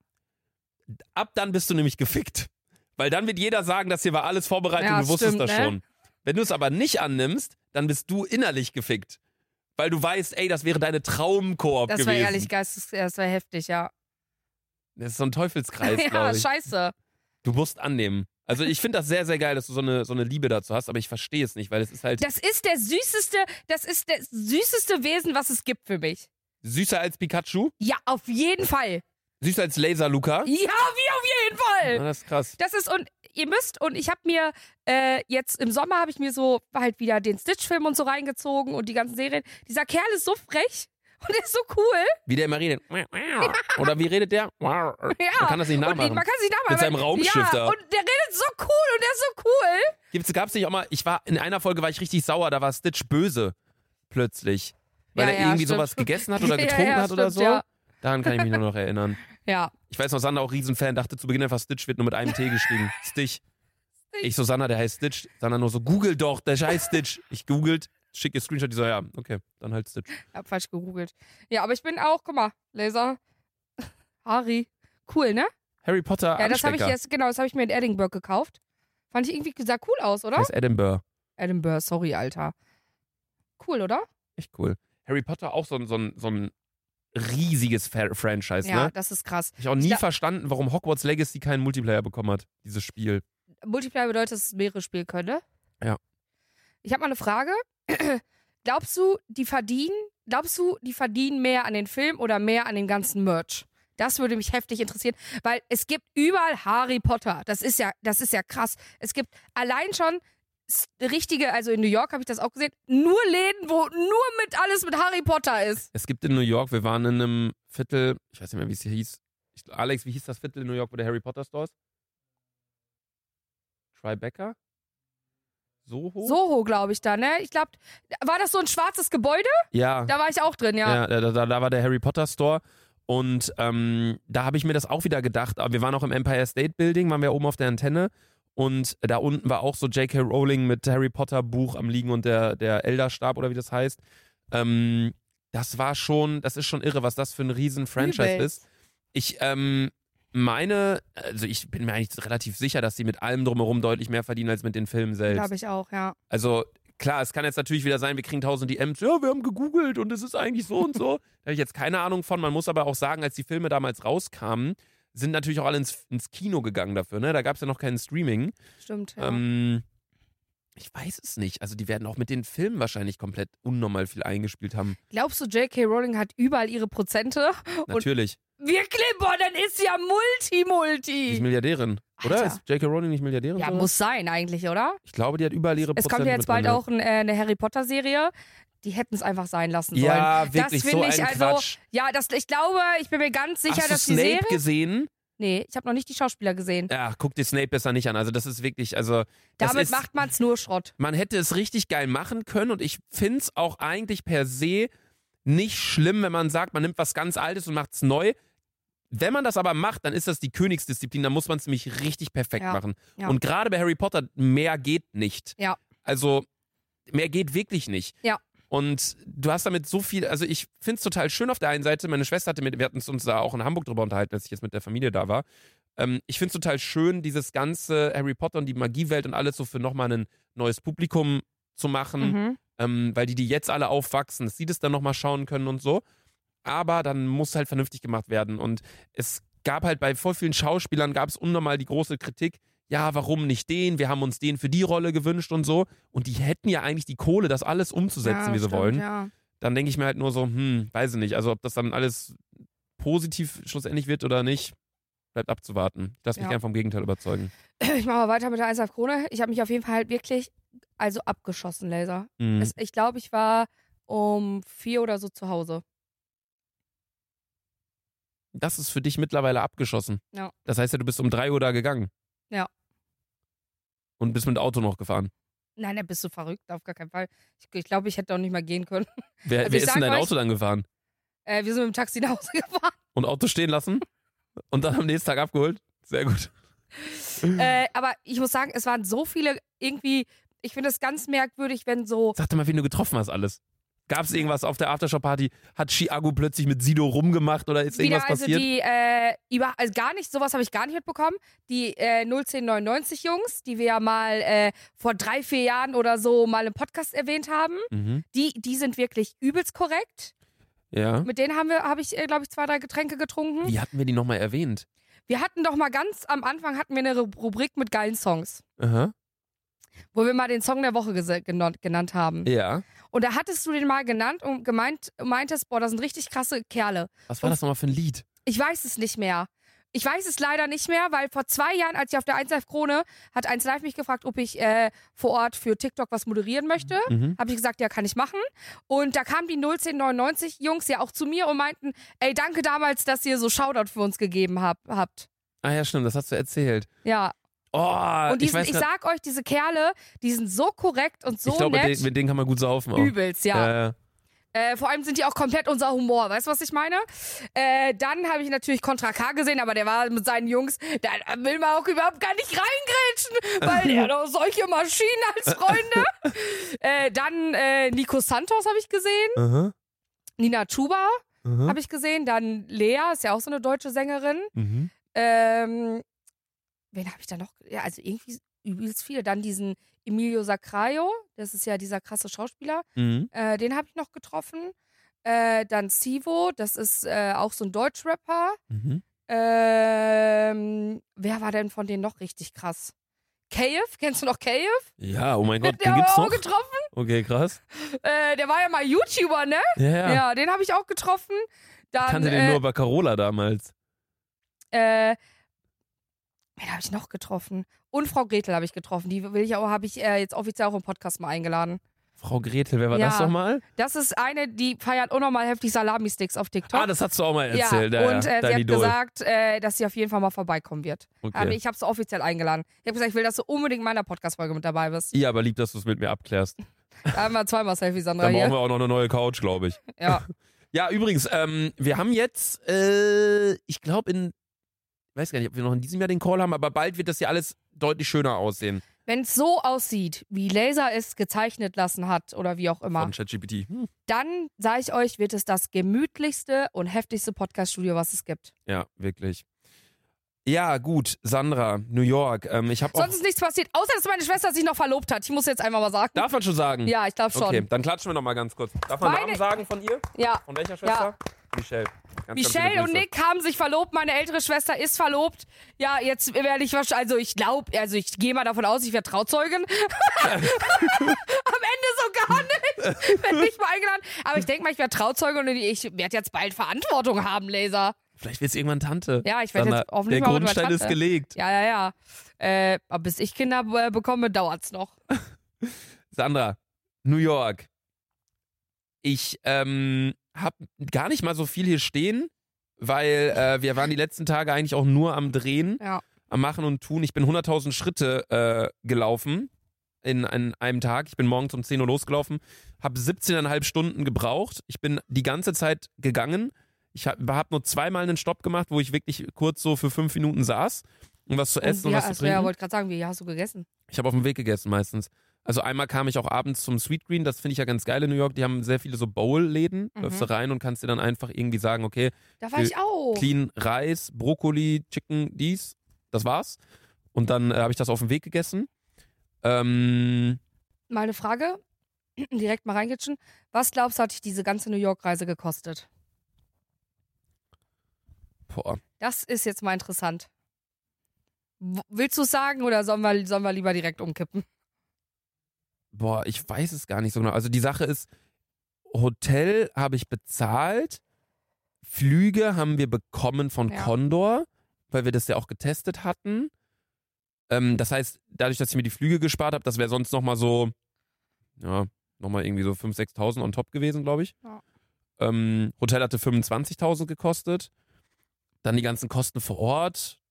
Ab dann bist du nämlich gefickt. Weil dann wird jeder sagen, das hier war alles vorbereitet Ja, und du wusstest stimmt, das ne? schon. Wenn du es aber nicht annimmst, dann bist du innerlich gefickt. Weil du weißt, ey, das wäre deine Traumkoop Das gewesen. war ehrlich geistes, das war heftig, ja. Das ist so ein Teufelskreis, ja, glaube ich. scheiße. Du musst annehmen. Also ich finde das sehr, sehr geil, dass du so eine, so eine Liebe dazu hast, aber ich verstehe es nicht, weil es ist halt Das ist der süßeste, das ist das süßeste Wesen, was es gibt für mich. süßer als Pikachu, Ja, auf jeden Fall. süßer als Laser Luca. Ja, wie auf jeden Fall. Ja, das ist krass. Das ist, und ihr müsst, und ich habe mir äh, jetzt im Sommer habe ich mir so halt wieder den Stitch-Film und so reingezogen und die ganzen Serien. Dieser Kerl ist so frech und er ist so cool. Wie der immer redet. Oder wie redet der? Man Ja. kann das nicht Und nachmachen. man kann sich nachmachen. Mit seinem weil- Raumschiff ja, da. und der redet so cool und der ist so cool. Gibt's, gab's nicht auch mal, ich war, in einer Folge war ich richtig sauer, da war Stitch böse. Plötzlich. Weil Ja, er ja, irgendwie stimmt. sowas gegessen hat oder Ja, getrunken ja, hat oder stimmt, so. ja. Daran kann ich mich nur noch erinnern. Ja. Ich weiß noch, Sander auch Riesenfan, dachte zu Beginn einfach, Stitch wird nur mit einem T geschrieben. Stitch. Ich so, Sander, der heißt Stitch. Sander nur so, google doch, der heißt Stitch. Ich googelt, schicke Screenshot, die so, ja, okay, dann halt Stitch. Hab falsch gegoogelt. Ja, aber ich bin auch, guck mal, Laser. Harry. Cool, ne? Harry Potter Ja, das habe ich Anstecker. jetzt, genau, das habe ich mir in Edinburgh gekauft. Fand ich irgendwie, sah cool aus, oder? Das heißt Edinburgh. Edinburgh, sorry, Alter. Cool, oder? Echt cool. Harry Potter auch so ein, so ein, so ein riesiges Fa- Franchise, Ja, ne? das ist krass. Ich habe auch nie Ich gla- verstanden, warum Hogwarts Legacy keinen Multiplayer bekommen hat, dieses Spiel. Multiplayer bedeutet, dass es mehrere spielen könnte. Ja. Ich habe mal eine Frage. Glaubst du, die verdienen, glaubst du, die verdienen mehr an den Film oder mehr an dem ganzen Merch? Das würde mich heftig interessieren, weil es gibt überall Harry Potter. Das ist ja, das ist ja krass. Es gibt allein schon s- richtige, also in New York habe ich das auch gesehen, nur Läden, wo nur mit alles mit Harry Potter ist. Es gibt in New York, wir waren in einem Viertel, ich weiß nicht mehr, wie es hier hieß. Ich, Alex, wie hieß das Viertel in New York, wo der Harry Potter Store ist? Tribeca? Soho? Soho, glaube ich da, ne? Ich glaube, war das so ein schwarzes Gebäude? Ja. Da war ich auch drin, ja. Ja, da, da, da war der Harry Potter Store. Und ähm, da habe ich mir das auch wieder gedacht. Aber wir waren auch im Empire State Building, waren wir oben auf der Antenne. Und da unten war auch so J K. Rowling mit Harry Potter Buch am Liegen und der, der Elderstab oder wie das heißt. Ähm, das war schon, das ist schon irre, was das für ein riesen Franchise Übel. ist. Ich ähm, meine, also ich bin mir eigentlich relativ sicher, dass sie mit allem drumherum deutlich mehr verdienen als mit den Filmen selbst. Glaube ich auch, ja. Also klar, es kann jetzt natürlich wieder sein, wir kriegen tausend D Ms, ja, wir haben gegoogelt und es ist eigentlich so und so. Da habe ich jetzt keine Ahnung von. Man muss aber auch sagen, als die Filme damals rauskamen, sind natürlich auch alle ins, ins Kino gegangen dafür. Ne? Da gab es ja noch kein Streaming. Stimmt, ja. Ähm, ich weiß es nicht. Also die werden auch mit den Filmen wahrscheinlich komplett unnormal viel eingespielt haben. Glaubst du, J K. Rowling hat überall ihre Prozente? Und Natürlich. wirklich, boah, dann ist sie ja Die ist Multi-Multi. Milliardärin. Oder? Alter. Ist J K. Rowling nicht Milliardärin? Ja, sogar? muss sein eigentlich, oder? Ich glaube, die hat überall ihre Es Prozente kommt ja jetzt mit bald drin, auch ein, äh, eine Harry Potter-Serie. Die hätten es einfach sein lassen sollen. Ja, wirklich, das so finde ich ein also. Quatsch. Ja, das, ich glaube, ich bin mir ganz sicher, Hast du dass die Snape Serie. gesehen? Nee, ich habe noch nicht die Schauspieler gesehen. Ja, guck dir Snape besser nicht an. Also das ist wirklich, also das Damit ist, macht man es nur Schrott. man hätte es richtig geil machen können und ich finde es auch eigentlich per se nicht schlimm, wenn man sagt, man nimmt was ganz Altes und macht es neu. Wenn man das aber macht, dann ist das die Königsdisziplin, dann muss man es nämlich richtig perfekt Ja, machen. ja. Und gerade bei Harry Potter, mehr geht nicht. Ja. Also, mehr geht wirklich nicht. Ja. Und du hast damit so viel, also ich finde es total schön auf der einen Seite, meine Schwester hatte mit, wir hatten uns da auch in Hamburg drüber unterhalten, als ich jetzt mit der Familie da war. Ähm, ich finde es total schön, dieses ganze Harry Potter und die Magiewelt und alles so für nochmal ein neues Publikum zu machen, Mhm. ähm, weil die, die jetzt alle aufwachsen, dass sie das dann nochmal schauen können und so. Aber dann muss halt vernünftig gemacht werden. Und es gab halt bei voll vielen Schauspielern, gab es unnormal die große Kritik, ja, warum nicht den? Wir haben uns den für die Rolle gewünscht und so. Und die hätten ja eigentlich die Kohle, das alles umzusetzen, ja, wie sie stimmt, wollen. Ja. Dann denke ich mir halt nur so, hm, weiß ich nicht. Also ob das dann alles positiv schlussendlich wird oder nicht, Bleibt abzuwarten. Ich lass mich Ja. gern vom Gegenteil überzeugen. Ich mache mal weiter mit der eins Live Krone. Ich habe mich auf jeden Fall halt wirklich, also abgeschossen, Laser. Mhm. Es, ich glaube, ich war um vier oder so zu Hause. Das ist für dich mittlerweile abgeschossen. Ja. Das heißt ja, du bist um drei Uhr da gegangen. Ja. Und bist mit dem Auto noch gefahren. Nein, da bist du verrückt, auf gar keinen Fall. Ich, ich glaube, ich hätte auch nicht mal gehen können. Wer, Also wer ich ist sag in dein euch- Auto dann gefahren? Äh, wir sind mit dem Taxi nach Hause gefahren. Und Auto stehen lassen? Und dann am nächsten Tag abgeholt? Sehr gut. äh, aber ich muss sagen, es waren so viele irgendwie, ich finde es ganz merkwürdig, wenn so, Sag doch mal, wen du getroffen hast alles. Gab es irgendwas auf der Aftershow-Party? Hat Chiago plötzlich mit Sido rumgemacht oder ist wieder, irgendwas also passiert? die, äh, über, also gar nicht, sowas habe ich gar nicht mitbekommen. Die äh, null zehn neunundneunzig Jungs, die wir ja mal äh, vor drei, vier Jahren oder so mal im Podcast erwähnt haben, Mhm. die, die sind wirklich übelst korrekt. Ja. Mit denen haben wir, habe ich, äh, glaube ich, zwei, drei Getränke getrunken. Wie hatten wir die nochmal erwähnt? Wir hatten doch mal ganz am Anfang hatten wir eine Ru- Rubrik mit geilen Songs, Aha. wo wir mal den Song der Woche gese- genannt, genannt haben. Ja. Und da hattest du den mal genannt und gemeint, meintest, boah, das sind richtig krasse Kerle. Was war das nochmal für ein Lied? Ich weiß es nicht mehr. Ich weiß es leider nicht mehr, weil vor zwei Jahren, als ich auf der eins Live Krone, hat eins Live mich gefragt, ob ich äh, vor Ort für TikTok was moderieren möchte. Mhm. Habe ich gesagt, ja, kann ich machen. Und da kamen die null zehn neunundneunzig Jungs ja auch zu mir und meinten, ey, danke damals, dass ihr so Shoutout für uns gegeben hab, habt. Ah ja, stimmt, das hast du erzählt. Ja. Oh, Und diesen, ich weiß ich, grad, sag euch, diese Kerle, die sind so korrekt und so ich glaube, mit, nett. denen- mit denen kann man gut saufen auch. Übelst, ja. Äh, Äh, vor allem sind die auch komplett unser Humor. Weißt du, was ich meine? Äh, dann habe ich natürlich Contra K gesehen, aber der war mit seinen Jungs, da will man auch überhaupt gar nicht reingrätschen, weil der hat doch solche Maschinen als Freunde. äh, dann äh, Nico Santos habe ich gesehen, aha, Nina Chuba aha. habe ich gesehen, dann Lea, ist ja auch so eine deutsche Sängerin. Mhm. Ähm, wen habe ich da noch? Ja, also irgendwie übelst viele. Dann diesen Emilio Sacraio, das ist ja dieser krasse Schauspieler. Mhm. Äh, den habe ich noch getroffen. Äh, dann Sivo, das ist äh, auch so ein Deutschrapper. Mhm. Ähm, wer war denn von denen noch richtig krass? Kaif, kennst du noch Kaif? Ja, oh mein Gott, Den den haben wir gibt's auch noch? getroffen. Okay, krass. Äh, der war ja mal YouTuber, ne? Ja, ja. Ja, den habe ich auch getroffen. Dann, Ich kannte äh, den nur bei Carola damals. Äh, wen habe ich noch getroffen? Und Frau Gretel habe ich getroffen. Die will ich auch, habe ich äh, jetzt offiziell auch im Podcast mal eingeladen. Frau Gretel, wer war Ja. das nochmal? Das ist eine, die feiert unnochmal heftig Salami-Sticks auf TikTok. Ah, das hast du auch mal erzählt. ja, Ja, und ja, äh, dein sie hat Idol. gesagt, äh, dass sie auf jeden Fall mal vorbeikommen wird. Okay. Aber ich habe sie offiziell eingeladen. Ich habe gesagt, ich will, dass du unbedingt in meiner Podcast-Folge mit dabei bist. Ja, aber lieb, dass du es mit mir abklärst. Da haben wir zweimal Selfie, Sandra, Dann brauchen hier. wir auch noch eine neue Couch, glaube ich. Ja. Ja, übrigens, ähm, wir haben jetzt, äh, ich glaube in, ich weiß gar nicht, ob wir noch in diesem Jahr den Call haben, aber bald wird das ja alles deutlich schöner aussehen Wenn es so aussieht, wie Laser es gezeichnet lassen hat oder wie auch immer, von ChatGPT. Hm. dann, sage ich euch, wird es das gemütlichste und heftigste Podcast-Studio, was es gibt. Ja, wirklich. Ja, gut, Sandra, New York. Ähm, ich habe auch. Sonst ist nichts passiert, außer dass meine Schwester sich noch verlobt hat. Ich muss jetzt einfach mal sagen. Darf man schon sagen? Ja, ich glaube schon. Okay, dann klatschen wir noch mal ganz kurz. Darf man Meine- Namen sagen von ihr? Ja. Von welcher Schwester? Michelle. Ganz, ganz Michelle viele und Grüße. Nick haben sich verlobt, meine ältere Schwester ist verlobt. Ja, jetzt werde ich wahrscheinlich, also ich glaube, also ich gehe mal davon aus, ich werde Trauzeugin. Am Ende so gar nicht. Werde nicht mal eingeladen. Aber ich denke mal, ich werde Trauzeugin und ich werde jetzt bald Verantwortung haben, Laser. Vielleicht wird es irgendwann Tante. Ja, ich werde Sandra, jetzt hoffentlich der mal mit meiner Grundstein ist Tante. gelegt. Ja, ja, ja. Äh, aber bis ich Kinder äh, bekomme, dauert's noch. Sandra, New York. Ich ähm, habe gar nicht mal so viel hier stehen, weil äh, wir waren die letzten Tage eigentlich auch nur am Drehen, Ja. am Machen und Tun. Ich bin hunderttausend Schritte äh, gelaufen in, in einem Tag. Ich bin morgens um zehn Uhr losgelaufen, habe siebzehn Komma fünf Stunden gebraucht. Ich bin die ganze Zeit gegangen. Ich habe hab nur zweimal einen Stopp gemacht, wo ich wirklich kurz so für fünf Minuten saß, um was zu essen und, wie, was zu also, trinken. ja, wollte gerade sagen, wie hast du gegessen? Ich habe auf dem Weg gegessen meistens. Also einmal kam ich auch abends zum Sweet Green, das finde ich ja ganz geil in New York. Die haben sehr viele so Bowl-Läden. Mhm. Läufst du rein und kannst dir dann einfach irgendwie sagen, okay, Da war Für ich auch. clean Reis, Brokkoli, Chicken, dies, das war's. Und dann äh, habe ich das auf dem Weg gegessen. Ähm, Mal eine Frage, direkt mal reingitschen. Was glaubst du, hat dich diese ganze New York-Reise gekostet? boah. Das ist jetzt mal interessant. W- Willst du es sagen oder sollen wir, sollen wir lieber direkt umkippen? Boah, ich weiß es gar nicht so genau. Also die Sache ist, Hotel habe ich bezahlt, Flüge haben wir bekommen von Ja. Condor. weil wir das ja auch getestet hatten. Ähm, das heißt, dadurch, dass ich mir die Flüge gespart habe, das wäre sonst nochmal so, ja, nochmal irgendwie so fünftausend, sechstausend on top gewesen, glaube ich. Ja. Ähm, Hotel hatte fünfundzwanzigtausend gekostet. Dann die ganzen Kosten vor Ort.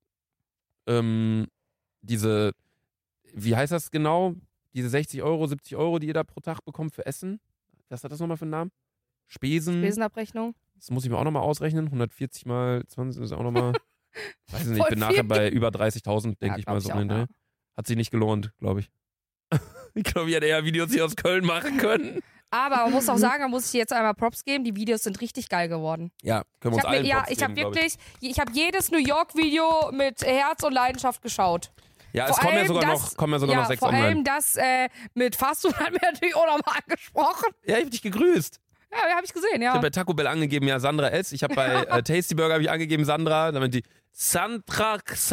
Ähm, diese, wie heißt das genau? Diese sechzig Euro, siebzig Euro, die ihr da pro Tag bekommt für Essen. Was hat das nochmal für einen Namen? Spesen. Spesenabrechnung. Das muss ich mir auch nochmal ausrechnen. hundertvierzig mal zwanzig ist auch nochmal. Weiß ich nicht, ich Voll bin nachher viel. bei über dreißigtausend, denke Ja, ich glaub mal ich so. auch, Ne? ja. Hat sich nicht gelohnt, glaube ich. Ich glaube, ich hätte eher Videos hier aus Köln machen können. Aber man muss auch sagen, da muss ich dir jetzt einmal Props geben, die Videos sind richtig geil geworden. Ja, können wir Ich uns habe allen ja, Props ich habe geben, glaub ich. wirklich, ich habe jedes New York Video mit Herz und Leidenschaft geschaut. Ja, Vor es kommen ja allem sogar das- noch, kommen ja sogar ja, noch sechs vor online. allem das äh, mit Fastfood hat mir natürlich auch nochmal angesprochen. Ja, ich hab dich gegrüßt. Ja, habe ich gesehen, Ich ja. habe bei Taco Bell angegeben, ja, Sandra S. Ich habe bei äh, Tasty Burger habe ich angegeben, Sandra. Damit die Sandra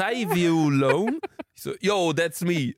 Xaviolone. Ich so, yo, that's me.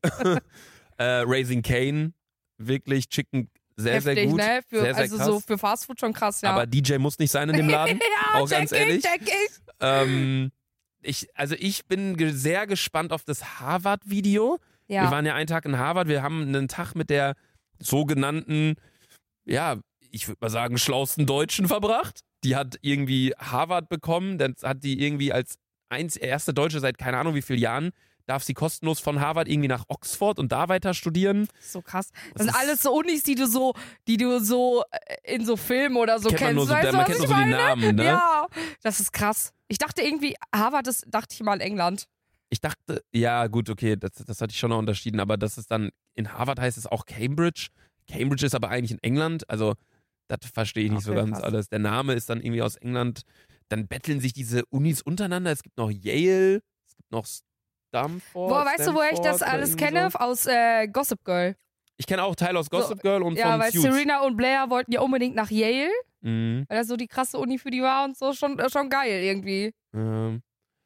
äh, Raising Cane, wirklich Chicken, sehr, Heftig, sehr gut. ne? Für, sehr, sehr also krass. so für Fastfood schon krass, ja. Aber D J muss nicht sein in dem Laden. ja, auch ganz check ehrlich. Ich, check ich. Ähm, ich, also ich bin ge sehr gespannt auf das Harvard-Video. Ja. Wir waren ja einen Tag in Harvard. Wir haben einen Tag mit der sogenannten, ja, ich würde mal sagen, schlausten Deutschen verbracht. Die hat irgendwie Harvard bekommen. Dann hat die irgendwie als eins, erste Deutsche seit keine Ahnung wie vielen Jahren, darf sie kostenlos von Harvard irgendwie nach Oxford und da weiter studieren. So krass. Das, Das sind ist- alles so Unis, die du so, die du so äh, in so Filmen oder so Kennt man kennst. nur so, weißt man du, was kennt nur ich so die meine? Namen, ne? Ja, das ist krass. Ich dachte irgendwie, Harvard ist, dachte ich mal, England. Ich dachte, ja gut, okay, das, das hatte ich schon noch unterschieden, aber das ist dann, in Harvard heißt es auch Cambridge. Cambridge ist aber eigentlich in England, also das verstehe ich nicht so Okay, ganz krass. alles. Der Name ist dann irgendwie aus England. Dann betteln sich diese Unis untereinander. Es gibt noch Yale, es gibt noch Stamford. Boah, weißt du, woher ich das Stanford oder alles irgendwie kenne? So. Aus äh, Gossip Girl. Ich kenne auch Teile aus Gossip So, Girl und Ja, von weil Suits. Serena und Blair wollten ja unbedingt nach Yale, Mhm. weil das so die krasse Uni für die war und so. Schon, äh, schon geil irgendwie. Ähm,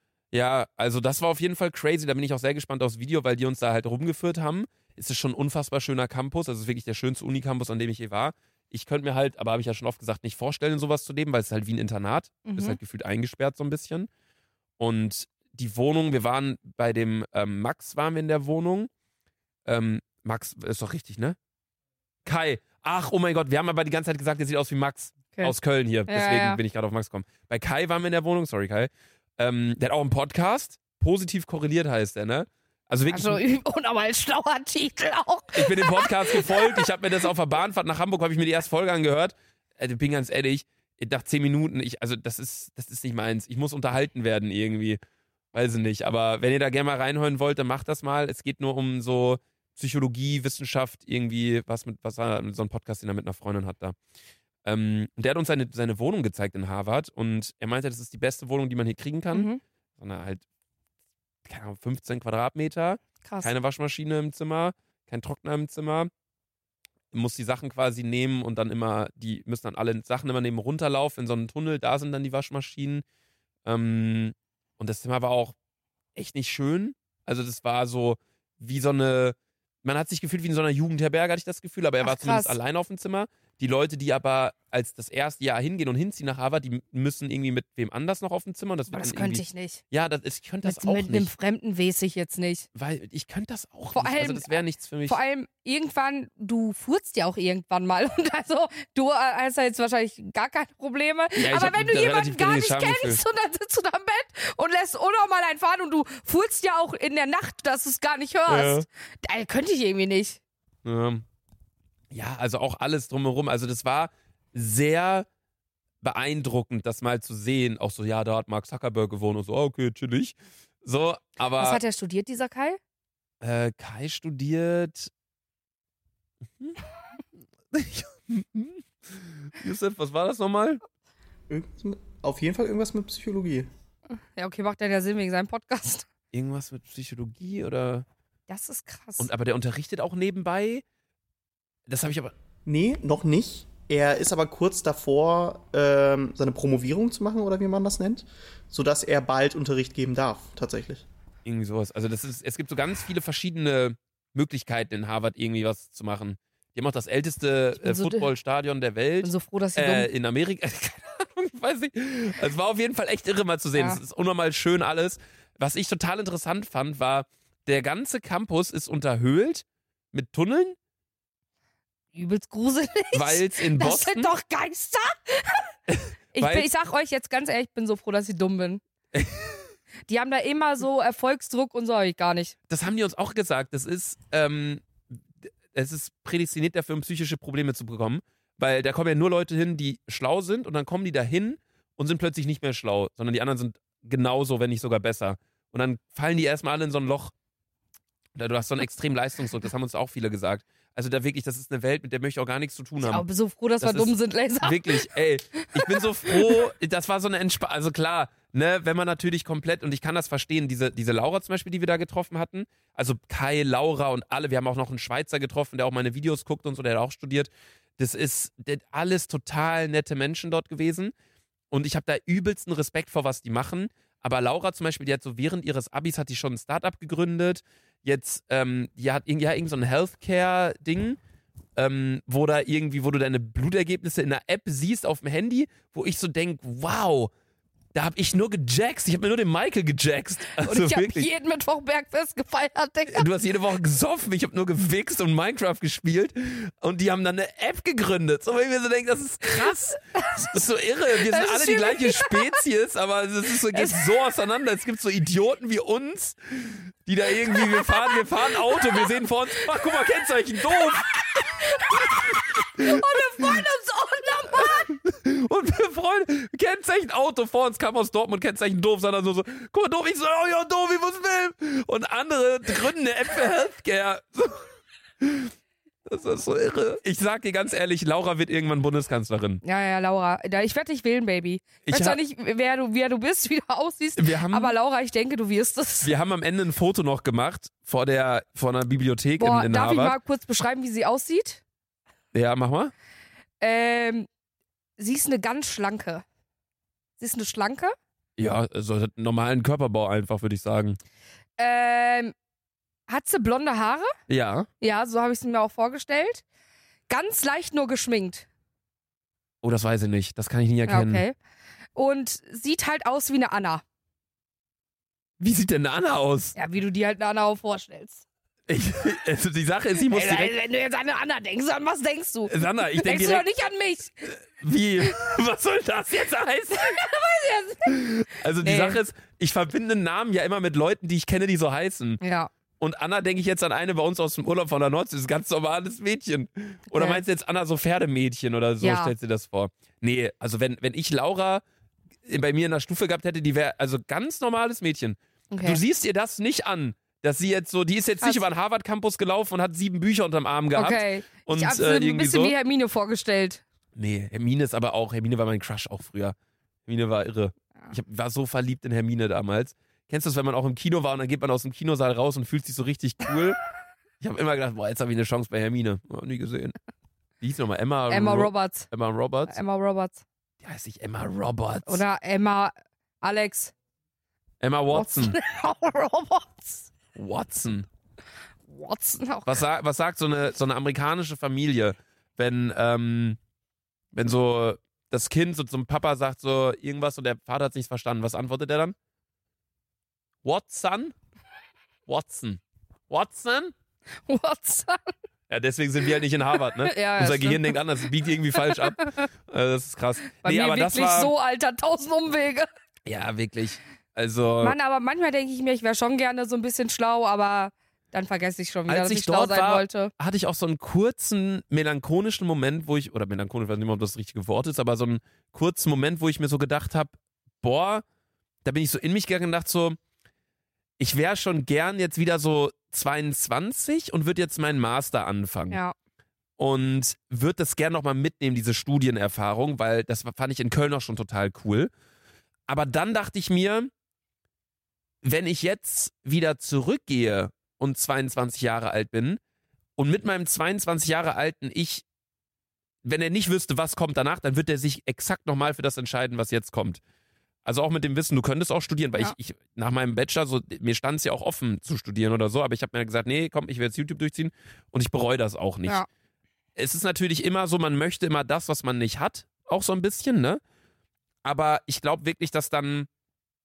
ja, also das war auf jeden Fall crazy. Da bin ich auch sehr gespannt aufs Video, weil die uns da halt rumgeführt haben. Es ist schon ein unfassbar schöner Campus. Also es ist wirklich der schönste Unicampus, an dem ich je war. Ich könnte mir halt, aber habe ich ja schon oft gesagt, nicht vorstellen, in sowas zu leben, weil es ist halt wie ein Internat. Du bist Mhm. halt gefühlt eingesperrt so ein bisschen. Und die Wohnung, wir waren bei dem ähm, Max, waren wir in der Wohnung. Ähm, Max ist doch richtig, ne? Kai. Ach, oh mein Gott, wir haben aber die ganze Zeit gesagt, der sieht aus wie Max Okay. aus Köln hier. Deswegen ja. bin ich gerade auf Max gekommen. Bei Kai waren wir in der Wohnung, sorry Kai. Ähm, der hat auch einen Podcast. Positiv korreliert heißt der, ne? Also wirklich, Also, und aber ein schlauer Titel auch. ich bin dem Podcast gefolgt. Ich habe mir das auf der Bahnfahrt nach Hamburg, habe ich mir die erste Folge angehört. Äh, Ich bin ganz ehrlich, nach zehn Minuten, ich, also das ist, das ist nicht meins. Ich muss unterhalten werden irgendwie. Weiß ich nicht. Aber wenn ihr da gerne mal reinhören wollt, dann macht das mal. Es geht nur um so Psychologie, Wissenschaft, irgendwie, was mit, was er, so ein Podcast, den er mit einer Freundin hat da. Ähm, und der hat uns seine, seine Wohnung gezeigt in Harvard und er meinte, das ist die beste Wohnung, die man hier kriegen kann. Mhm. Sondern halt, keine Ahnung, fünfzehn Quadratmeter, Krass. keine Waschmaschine im Zimmer, kein Trockner im Zimmer. Muss die Sachen quasi nehmen und dann immer, die müssen dann alle Sachen immer neben runterlaufen in so einen Tunnel, da sind dann die Waschmaschinen. Ähm, und das Zimmer war auch echt nicht schön. Also das war so wie so eine, man hat sich gefühlt wie in so einer Jugendherberge, hatte ich das Gefühl, aber er Ach, war zumindest krass. allein auf dem Zimmer. Die Leute, die aber als das erste Jahr hingehen und hinziehen nach Harvard, die müssen irgendwie mit wem anders noch auf dem Zimmer. Und das Aber wird das dann könnte irgendwie- ich nicht. Ja, das, ich könnte das Mit, auch mit einem nicht. Fremden weiß ich jetzt nicht. Weil ich könnte das auch Vor nicht. Also allem- das wäre nichts für mich. Vor allem irgendwann, du furzt ja auch irgendwann mal. Und also, du hast ja jetzt wahrscheinlich gar keine Probleme. Ja, ich aber hab wenn du ein jemanden relativ gar geringes nicht Schamgefühl. kennst und dann sitzt du da im Bett und lässt unnormal einen fahren und du furzt ja auch in der Nacht, dass du es gar nicht hörst. Da könnte ich irgendwie nicht. Ja. ja, also auch alles drumherum. Also das war sehr beeindruckend, das mal zu sehen. Auch so, ja, da hat Mark Zuckerberg gewohnt und so, ah, okay, chillig. So, aber Was hat er studiert, dieser Kai? äh, Kai studiert. Yusuf, was war das nochmal? Irgendwas mit, auf jeden Fall irgendwas mit Psychologie. Ja, okay, macht dann ja Sinn wegen seinem Podcast. Irgendwas mit Psychologie oder. Das ist krass. Und aber der unterrichtet auch nebenbei. Das habe ich aber. Nee, noch nicht. Er ist aber kurz davor, ähm, seine Promovierung zu machen, oder wie man das nennt, sodass er bald Unterricht geben darf, tatsächlich. Irgendwie sowas. Also das ist, es gibt so ganz viele verschiedene Möglichkeiten in Harvard irgendwie was zu machen. Die haben auch das älteste bin äh, so- Footballstadion der ich Welt. bin so froh, dass sie äh, dumm. in Amerika. Keine Ahnung, ich weiß nicht. Es war auf jeden Fall echt irre mal zu sehen. Ja. Es ist unnormal schön alles. was ich total interessant fand, war, der ganze Campus ist unterhöhlt mit Tunneln, Übelst gruselig. weil es in Das Boston... sind doch Geister. ich, Weil- bin, ich sag euch jetzt ganz ehrlich, ich bin so froh, dass ich dumm bin. Die haben da immer so Erfolgsdruck und so, hab ich gar nicht. Das haben die uns auch gesagt. Das ist, ähm, es ist prädestiniert dafür, um psychische Probleme zu bekommen. Weil da kommen ja nur Leute hin, die schlau sind und dann kommen die da hin und sind plötzlich nicht mehr schlau, sondern die anderen sind genauso, wenn nicht sogar besser. Und dann fallen die erstmal alle in so ein Loch. Oder du hast so einen extremen Leistungsdruck, das haben uns auch viele gesagt. Also da wirklich, das ist eine Welt, mit der möchte ich auch gar nichts zu tun Ich haben. bin so froh, dass Das wir dumm ist sind, Laser. Wirklich, ey, ich bin so froh, das war so eine Entspannung, also klar, ne, wenn man natürlich komplett, und ich kann das verstehen, diese, diese Laura zum Beispiel, die wir da getroffen hatten, also Kai, Laura und alle, wir haben auch noch einen Schweizer getroffen, der auch meine Videos guckt und so, der hat auch studiert, das ist das alles total nette Menschen dort gewesen und ich habe da übelsten Respekt vor, was die machen, aber Laura zum Beispiel, die hat so während ihres Abis hat die schon ein Startup gegründet, jetzt, ähm, die hat irgendwie ja, irgend so ein Healthcare-Ding, Ähm, wo da irgendwie, wo du deine Blutergebnisse in einer App siehst auf dem Handy, wo ich so denke, wow, da hab ich nur gejackst, ich hab mir nur den Michael gejackst. Also Und ich habe wirklich. jeden Mittwoch Bergfest gefeiert, Digga. Du hast jede Woche gesoffen, ich habe nur gewichst und Minecraft gespielt und die haben dann eine App gegründet. So, weil ich mir so denke, das ist krass. Das ist so irre. Wir sind Das ist alle die schwierig. gleiche Spezies, aber es ist so, geht so auseinander. Es gibt so Idioten wie uns, die da irgendwie, wir fahren, wir fahren Auto, wir sehen vor uns, ach guck mal, Kennzeichen, doof. Und wir freuen uns auch nochmal. Und wir freuen, Kennzeichen Auto vor uns kam aus Dortmund, Kennzeichen doof, sondern so, so guck mal, doof, ich so, oh ja, doof, ich muss will. Und andere gründen eine App für Healthcare. So. Das ist so irre. Ich sag dir ganz ehrlich, Laura wird irgendwann Bundeskanzlerin. Ja, ja, Laura. Da- Ich werde dich wählen, Baby. Ich Ich weiß hab- zwar nicht, wer du, wer du bist, wie du aussiehst, Wir haben, aber Laura, ich denke, du wirst es. wir haben am Ende ein Foto noch gemacht vor der vor einer Bibliothek Boah, in, in darf ich Harvard. mal kurz beschreiben, wie sie aussieht? Ja, mach mal. Ähm, sie ist eine ganz schlanke. Sie ist eine schlanke. Ja, so einen normalen Körperbau einfach, würde ich sagen. Ähm, hat sie blonde Haare? Ja. Ja, so habe ich es mir auch vorgestellt. Ganz leicht nur geschminkt. Oh, das weiß ich nicht. Das kann ich nicht Ja, erkennen. okay. Und sieht halt aus wie eine Anna. Wie sieht denn eine Anna aus? Ja, wie du dir halt eine Anna auch vorstellst. Ich, also die Sache ist, ich muss Ey, direkt... wenn du jetzt an eine Anna denkst, an was denkst du? Sandra, ich denke Denkst du doch direkt... nicht an mich? Wie? Was soll das jetzt heißen? Also die Nee. Sache ist, ich verbinde einen Namen ja immer mit Leuten, die ich kenne, die so heißen. Ja. Und Anna denke ich jetzt an eine bei uns aus dem Urlaub von der Nordsee, das ist ein ganz normales Mädchen. Oder Okay. meinst du jetzt Anna so Pferdemädchen oder so, Ja. stellst du dir das vor? Nee, also wenn, wenn ich Laura bei mir in der Stufe gehabt hätte, die wäre also ganz normales Mädchen. Okay. Du siehst ihr das nicht an, dass sie jetzt so, die ist jetzt Krass. nicht über den Harvard-Campus gelaufen und hat sieben Bücher unterm Arm gehabt. Okay. Und ich hab's äh, mir ein irgendwie bisschen so. wie Hermine vorgestellt. Nee, Hermine ist aber auch, Hermine war mein Crush auch früher. Hermine war irre. Ich hab, war so verliebt in Hermine damals. Kennst du das, wenn man auch im Kino war und dann geht man aus dem Kinosaal raus und fühlt sich so richtig cool? Ich habe immer gedacht, boah, jetzt habe ich eine Chance bei Hermine. Hab nie gesehen. Wie hieß nochmal? Emma, Emma Ro- Roberts. Emma Roberts? Emma Roberts. Die heißt nicht Emma Roberts. Oder Emma Alex. Emma Watson. Roberts. Watson. Watson auch. Was, sa was sagt so eine, so eine amerikanische Familie, wenn, ähm, wenn so das Kind so zum Papa sagt so irgendwas und der Vater hat es nicht verstanden? Was antwortet er dann? Watson? Watson. Watson? Watson. Ja, deswegen sind wir halt nicht in Harvard, ne? Ja, ja, Unser stimmt. Gehirn denkt anders, biegt irgendwie falsch ab. Äh, das ist krass. Bei nee, mir aber das wirklich war. so, Alter, tausend Umwege. Ja, wirklich. Also. Mann, aber manchmal denke ich mir, ich wäre schon gerne so ein bisschen schlau, aber dann vergesse ich schon wieder, Als dass ich ich schlau dort sein war, wollte. hatte ich auch so einen kurzen melancholischen Moment, wo ich, oder melancholisch, ich weiß nicht mehr, ob das das richtige Wort ist, aber so einen kurzen Moment, wo ich mir so gedacht habe, boah, da bin ich so in mich gegangen und dachte so, ich wäre schon gern jetzt wieder so zweiundzwanzig und würde jetzt meinen Master anfangen. Ja. Und würde das gern nochmal mitnehmen, diese Studienerfahrung, weil das fand ich in Köln auch schon total cool. Aber dann dachte ich mir, wenn ich jetzt wieder zurückgehe und zweiundzwanzig Jahre alt bin und mit meinem zweiundzwanzig Jahre alten Ich, wenn er nicht wüsste, was kommt danach, dann wird er sich exakt nochmal für das entscheiden, was jetzt kommt. Also auch mit dem Wissen, du könntest auch studieren, weil Ja. ich, ich nach meinem Bachelor, so, mir stand es ja auch offen zu studieren oder so, aber ich habe mir gesagt, nee, komm, ich will jetzt YouTube durchziehen und ich bereue das auch nicht. Ja. Es ist natürlich immer so, man möchte immer das, was man nicht hat, auch so ein bisschen, ne? Aber ich glaube wirklich, dass dann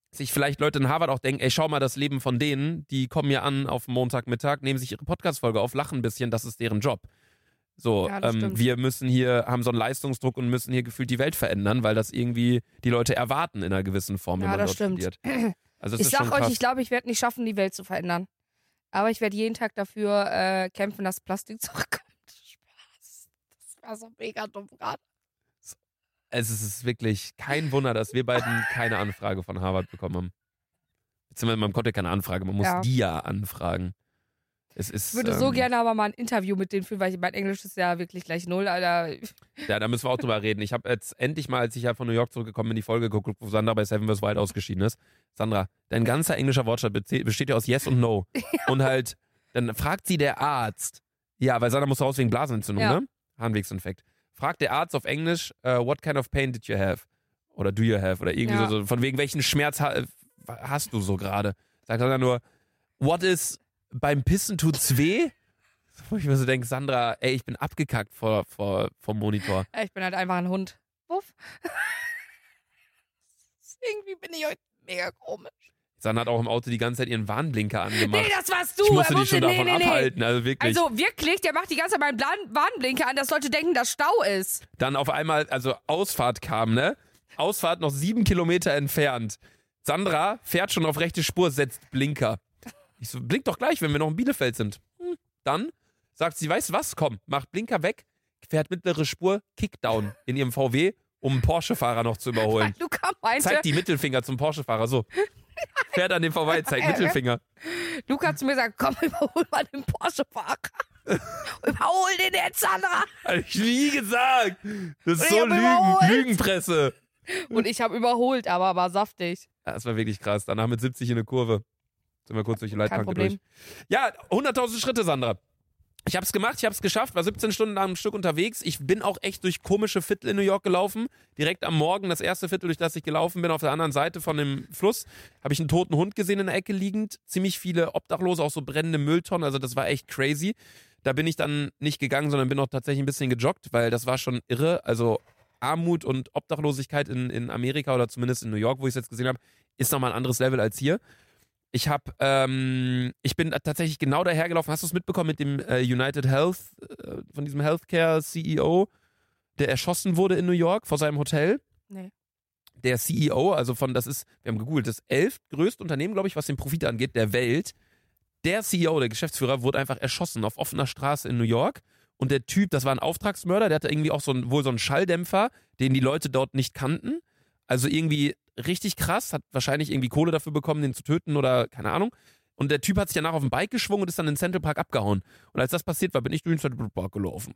sich vielleicht Leute in Harvard auch denken, ey, schau mal das Leben von denen, die kommen hier an auf Montagmittag, nehmen sich ihre Podcast-Folge auf, lachen ein bisschen, das ist deren Job. So, Ja, das ähm, stimmt. wir müssen hier, haben so einen Leistungsdruck und müssen hier gefühlt die Welt verändern, weil das irgendwie die Leute erwarten in einer gewissen Form, wenn Ja, man das dort stimmt. studiert. Also das Ich ist sag schon euch, krass. ich glaube, ich werde nicht schaffen, die Welt zu verändern. Aber ich werde jeden Tag dafür äh, kämpfen, dass Plastik zurückkommt. Spaß. Das war so mega dumm gerade. Es ist wirklich kein Wunder, dass wir beiden keine Anfrage von Harvard bekommen haben. Beziehungsweise man konnte keine Anfrage, man muss Ja. die ja anfragen. Es ist, Ich würde so ähm, gerne aber mal ein Interview mit denen führen, weil mein Englisch ist ja wirklich gleich null, Alter. Ja, da müssen wir auch drüber reden. Ich habe jetzt endlich mal, als ich ja von New York zurückgekommen bin, die Folge geguckt, wo Sandra bei Seven versus. Wild ausgeschieden ist. Sandra, dein ganzer englischer Wortschatz beste- besteht ja aus Yes und No. Und halt, dann fragt sie der Arzt, ja, weil Sandra muss raus wegen Blasenentzündung, Ja. ne? Harnwegsinfekt. Fragt der Arzt auf Englisch, uh, what kind of pain did you have? Oder do you have? Oder irgendwie Ja. so, so, von wegen welchen Schmerz ha hast du so gerade? Sagt er dann nur, what is, beim Pissen tut's weh? Wo ich mir so denke, Sandra, ey, ich bin abgekackt vor, vor, vom Monitor. Ich bin halt einfach ein Hund. Wuff. Irgendwie bin ich heute mega komisch. Sandra hat auch im Auto die ganze Zeit ihren Warnblinker angemacht. Nee, das warst du. ich musste Er die schon nee, davon nee, nee. abhalten, also wirklich. Also wirklich, der macht die ganze Zeit meinen Plan Warnblinker an, dass Leute denken, dass Stau ist. Dann auf einmal, also Ausfahrt kam, ne? Ausfahrt noch sieben Kilometer entfernt. Sandra fährt schon auf rechte Spur, setzt Blinker. Ich so, blink doch gleich, wenn wir noch in Bielefeld sind. Hm. Dann sagt sie, weißt du was, komm, macht Blinker weg, fährt mittlere Spur, Kickdown in ihrem V W, um einen Porsche-Fahrer noch zu überholen. Luca meinte, Zeigt die Mittelfinger zum Porsche-Fahrer, so. Fährt an dem vorbei, zeigt Mittelfinger. Luca hat zu mir gesagt, komm, überhol mal den Porsche-Fahrer. Überhol den jetzt, Sandra. Hab ich nie gesagt. Das ist Ich so hab Lügen, überholt. Lügenpresse. Und ich habe überholt, aber war saftig. Ja, das war wirklich krass. Danach mit siebzig in eine Kurve. Sind wir kurz durch die Kein Leitplanke Problem. durch. Ja, hunderttausend Schritte, Sandra. Ich hab's gemacht, ich hab's geschafft, war siebzehn Stunden am Stück unterwegs. Ich bin auch echt durch komische Viertel in New York gelaufen. Direkt am Morgen, das erste Viertel, durch das ich gelaufen bin, auf der anderen Seite von dem Fluss, habe ich einen toten Hund gesehen in der Ecke liegend. Ziemlich viele Obdachlose, auch so brennende Mülltonnen. Also das war echt crazy. Da bin ich dann nicht gegangen, sondern bin auch tatsächlich ein bisschen gejoggt, weil das war schon irre. Also Armut und Obdachlosigkeit in, in Amerika oder zumindest in New York, wo ich es jetzt gesehen habe, ist nochmal ein anderes Level als hier. Ich habe, ähm, ich bin tatsächlich genau dahergelaufen. Hast du es mitbekommen mit dem äh, United Health, äh, von diesem Healthcare-C E O, der erschossen wurde in New York vor seinem Hotel? Nee. Der C E O, also von, das ist, wir haben gegoogelt, das elftgrößte Unternehmen, glaube ich, was den Profit angeht, der Welt. Der C E O, der Geschäftsführer, wurde einfach erschossen auf offener Straße in New York. Und der Typ, das war ein Auftragsmörder, der hatte irgendwie auch so ein, wohl so einen Schalldämpfer, den die Leute dort nicht kannten. Also irgendwie richtig krass, hat wahrscheinlich irgendwie Kohle dafür bekommen, den zu töten oder keine Ahnung. Und der Typ hat sich danach auf ein Bike geschwungen und ist dann in Central Park abgehauen. Und als das passiert war, bin ich durch den Central Park gelaufen.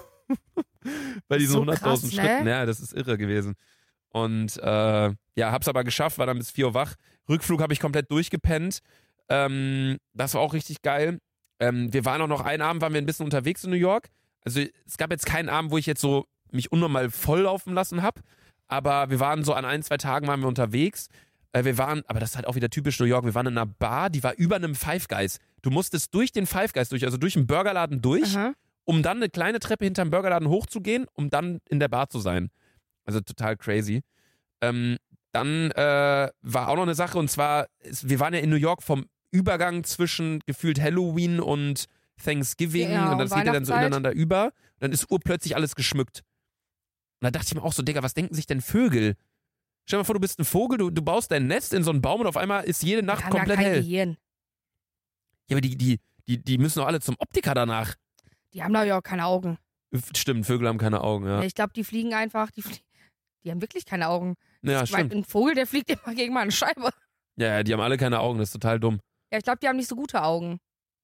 Bei diesen So hunderttausend krass, ne? Schritten. Ja, das ist irre gewesen. Und äh, ja, hab's aber geschafft, war dann bis vier Uhr wach. Rückflug habe ich komplett durchgepennt. Ähm, das war auch richtig geil. Ähm, wir waren auch noch, einen Abend waren wir ein bisschen unterwegs in New York. Also es gab jetzt keinen Abend, wo ich jetzt so mich unnormal volllaufen lassen habe. Aber wir waren so an ein, zwei Tagen waren wir unterwegs. Äh, wir waren, aber das ist halt auch wieder typisch New York, wir waren in einer Bar, die war über einem Five Guys. Du musstest durch den Five Guys durch, also durch den Burgerladen durch, Aha. um dann eine kleine Treppe hinterm Burgerladen hochzugehen, um dann in der Bar zu sein. Also total crazy. Ähm, dann äh, war auch noch eine Sache, und zwar, ist, wir waren ja in New York vom Übergang zwischen gefühlt Halloween und Thanksgiving, Ja, und das und geht ja dann so Weihnachtszeit. ineinander über. Und dann ist urplötzlich alles geschmückt. Und da dachte ich mir auch so, Digga, was denken sich denn Vögel? Stell dir mal vor, du bist ein Vogel, du, du baust dein Nest in so einen Baum und auf einmal ist jede Nacht Die haben ja komplett kein hell. Gehirn. Ja, aber die, die, die, die müssen doch alle zum Optiker danach. Die haben doch ja auch keine Augen. Stimmt, Vögel haben keine Augen, ja. Ich glaube, die fliegen einfach, die, flie die haben wirklich keine Augen. Ja, Ich mein, stimmt. ein Vogel, der fliegt immer gegen meine Scheibe. Ja, ja, die haben alle keine Augen, das ist total dumm. Ja, ich glaube, die haben nicht so gute Augen.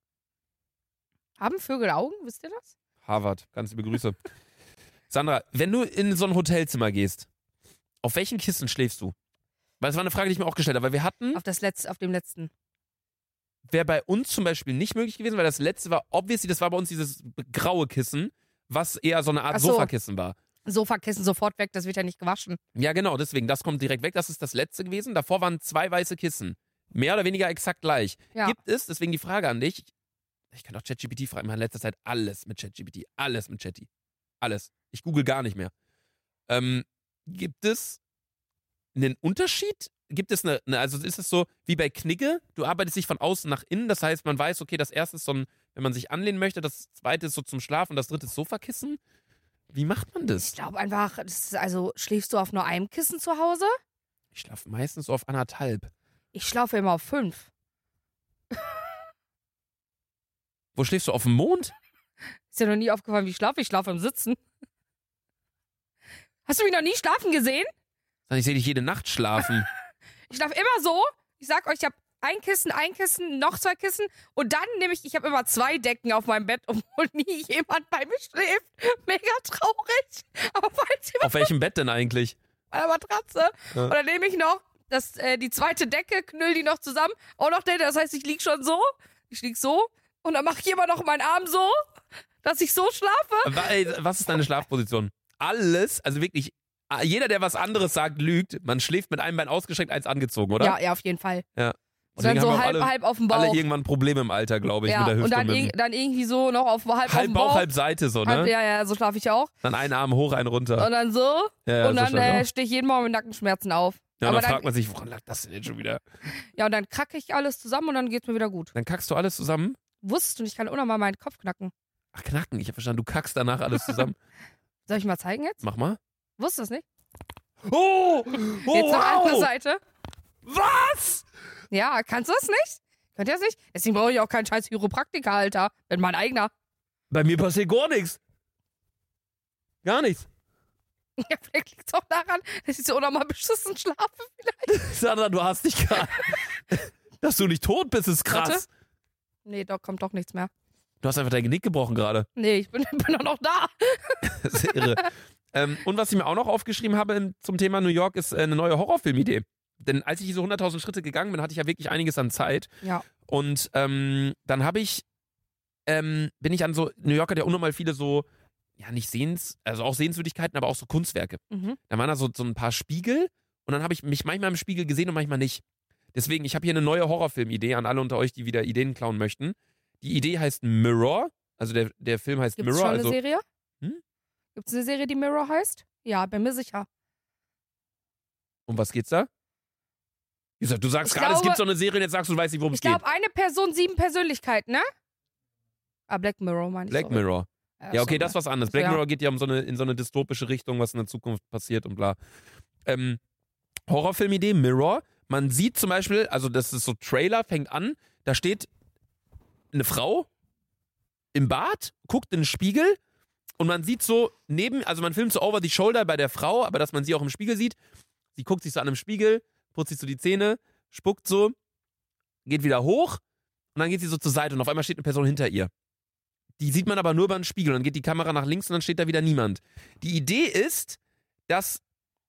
Haben Vögel Augen? Wisst ihr das? Harvard, ganz liebe Grüße. Sandra, wenn du in so ein Hotelzimmer gehst, auf welchen Kissen schläfst du? Weil das war eine Frage, die ich mir auch gestellt habe, weil wir hatten, Auf, das Letz-, auf dem letzten. wäre bei uns zum Beispiel nicht möglich gewesen, weil das letzte war, obviously, das war bei uns dieses graue Kissen, was eher so eine Art Ach so. Sofakissen war. Sofakissen sofort weg, das wird ja nicht gewaschen. Ja, genau, deswegen, das kommt direkt weg, das ist das letzte gewesen. Davor waren zwei weiße Kissen. Mehr oder weniger exakt gleich. Ja. Gibt es, deswegen die Frage an dich, ich kann auch ChatGPT fragen, ich mache in letzter Zeit alles mit ChatGPT, alles mit Chatty. Alles. Ich google gar nicht mehr. Ähm, gibt es einen Unterschied gibt es eine, eine, also ist es so wie bei Knigge, du arbeitest dich von außen nach innen, das heißt, man weiß, okay, das erste ist so ein, wenn man sich anlehnen möchte, das zweite ist so zum Schlafen und das dritte ist Sofakissen. Wie macht man das? Ich glaube einfach, das ist, also schläfst du auf nur einem Kissen zu Hause? Ich schlafe meistens so auf anderthalb. Ich schlafe immer auf fünf. Wo schläfst du, auf dem Mond? Ist dir noch nie aufgefallen, wie ich schlafe? Ich schlafe im Sitzen. Hast du mich noch nie schlafen gesehen? Ich sehe dich jede Nacht schlafen. Ich schlafe immer so. Ich sag euch, ich habe ein Kissen, ein Kissen, noch zwei Kissen und dann nehme ich, ich habe immer zwei Decken auf meinem Bett, obwohl nie jemand bei mir schläft. Mega traurig. Aber falls jemand Auf welchem Bett denn eigentlich? bei der Matratze. Ja. Und dann nehme ich noch das, äh, die zweite Decke, knüll die noch zusammen. Auch noch der, das heißt, ich lieg schon so. Ich lieg so. Und dann mache ich immer noch meinen Arm so, dass ich so schlafe. Wa- ey, Was ist deine Schlafposition? Alles, also wirklich, jeder, der was anderes sagt, lügt. Man schläft mit einem Bein ausgestreckt, eins angezogen, oder? Ja, ja, auf jeden Fall. Ja. Und dann Deswegen so haben wir halb, alle, halb auf dem Bauch. alle irgendwann Probleme im Alter, glaube ich, ja, mit der Hüfte. und dann, mit irg- dem- dann irgendwie so noch auf halb, auf halb dem Bauch, Bauch. halb Seite so, ne? Halb, ja, ja, so schlafe ich auch. Dann einen Arm hoch, einen runter. Und dann so. Ja, ja, und so dann schlafe ich äh, auch. stehe ich jeden Morgen mit Nackenschmerzen auf. Ja, und aber dann dann, fragt man sich, woran lag das denn jetzt schon wieder? ja, und dann kacke ich alles zusammen und dann geht's mir wieder gut. Dann kackst du alles zusammen? Wusstest du nicht, ich kann unnormal meinen Kopf knacken. Ach, knacken, ich habe verstanden, du kackst danach alles zusammen. Soll ich mal zeigen jetzt? Mach mal. Wusstest du das nicht? Oh! oh Jetzt noch wow. andere Seite. Was? Ja, kannst du das nicht? Könnt ihr das nicht? Deswegen brauche ich auch keinen scheiß Chiropraktiker, Alter. Bin mein eigener. Bei mir passiert gar nichts. Gar nichts. Ja, vielleicht liegt es auch daran, dass ich so unnormal beschissen schlafe vielleicht. Sandra, du hast dich gerade. Dass du nicht tot bist, ist krass. Warte. Nee, da kommt doch nichts mehr. Du hast einfach dein Genick gebrochen gerade. Nee, ich bin, bin doch noch da. Das ist irre. ähm, und was ich mir auch noch aufgeschrieben habe im- zum Thema New York, ist äh, eine neue Horrorfilmidee. Denn als ich diese hunderttausend Schritte gegangen bin, hatte ich ja wirklich einiges an Zeit. Ja. Und ähm, dann habe ich, ähm, bin ich an so, New York hat ja unnormal viele so, ja nicht Sehens, also auch Sehenswürdigkeiten, aber auch so Kunstwerke. Mhm. Da waren da so, so ein paar Spiegel und dann habe ich mich manchmal im Spiegel gesehen und manchmal nicht. Deswegen, ich habe hier eine neue Horrorfilmidee an alle unter euch, die wieder Ideen klauen möchten. Die Idee heißt Mirror, also der, der Film heißt Gibt es Mirror. schon Also, eine Serie? Hm? Gibt es eine Serie, die Mirror heißt? Ja, bin mir sicher. um was geht's da? Wie gesagt, du sagst Ich gerade, es glaube- gibt so eine Serie und jetzt sagst du, du weißt nicht, worum es Ich geht. glaube, eine Person, sieben Persönlichkeiten, ne? Ah, Black Mirror meine ich. Black sorry. Mirror. Ja, okay, sorry. das ist was anderes. Black Ja. Mirror geht ja um so eine, in so eine dystopische Richtung, was in der Zukunft passiert und bla. Ähm, Horrorfilmidee, Mirror. Man sieht zum Beispiel, also das ist so Trailer, fängt an, da steht eine Frau im Bad, guckt in den Spiegel und man sieht so neben, also man filmt so over the shoulder bei der Frau, aber dass man sie auch im Spiegel sieht. Sie guckt sich so an im Spiegel, putzt sich so die Zähne, spuckt so, geht wieder hoch und dann geht sie so zur Seite und auf einmal steht eine Person hinter ihr. Die sieht man aber nur über den Spiegel. Dann geht die Kamera nach links und dann steht da wieder niemand. Die Idee ist, dass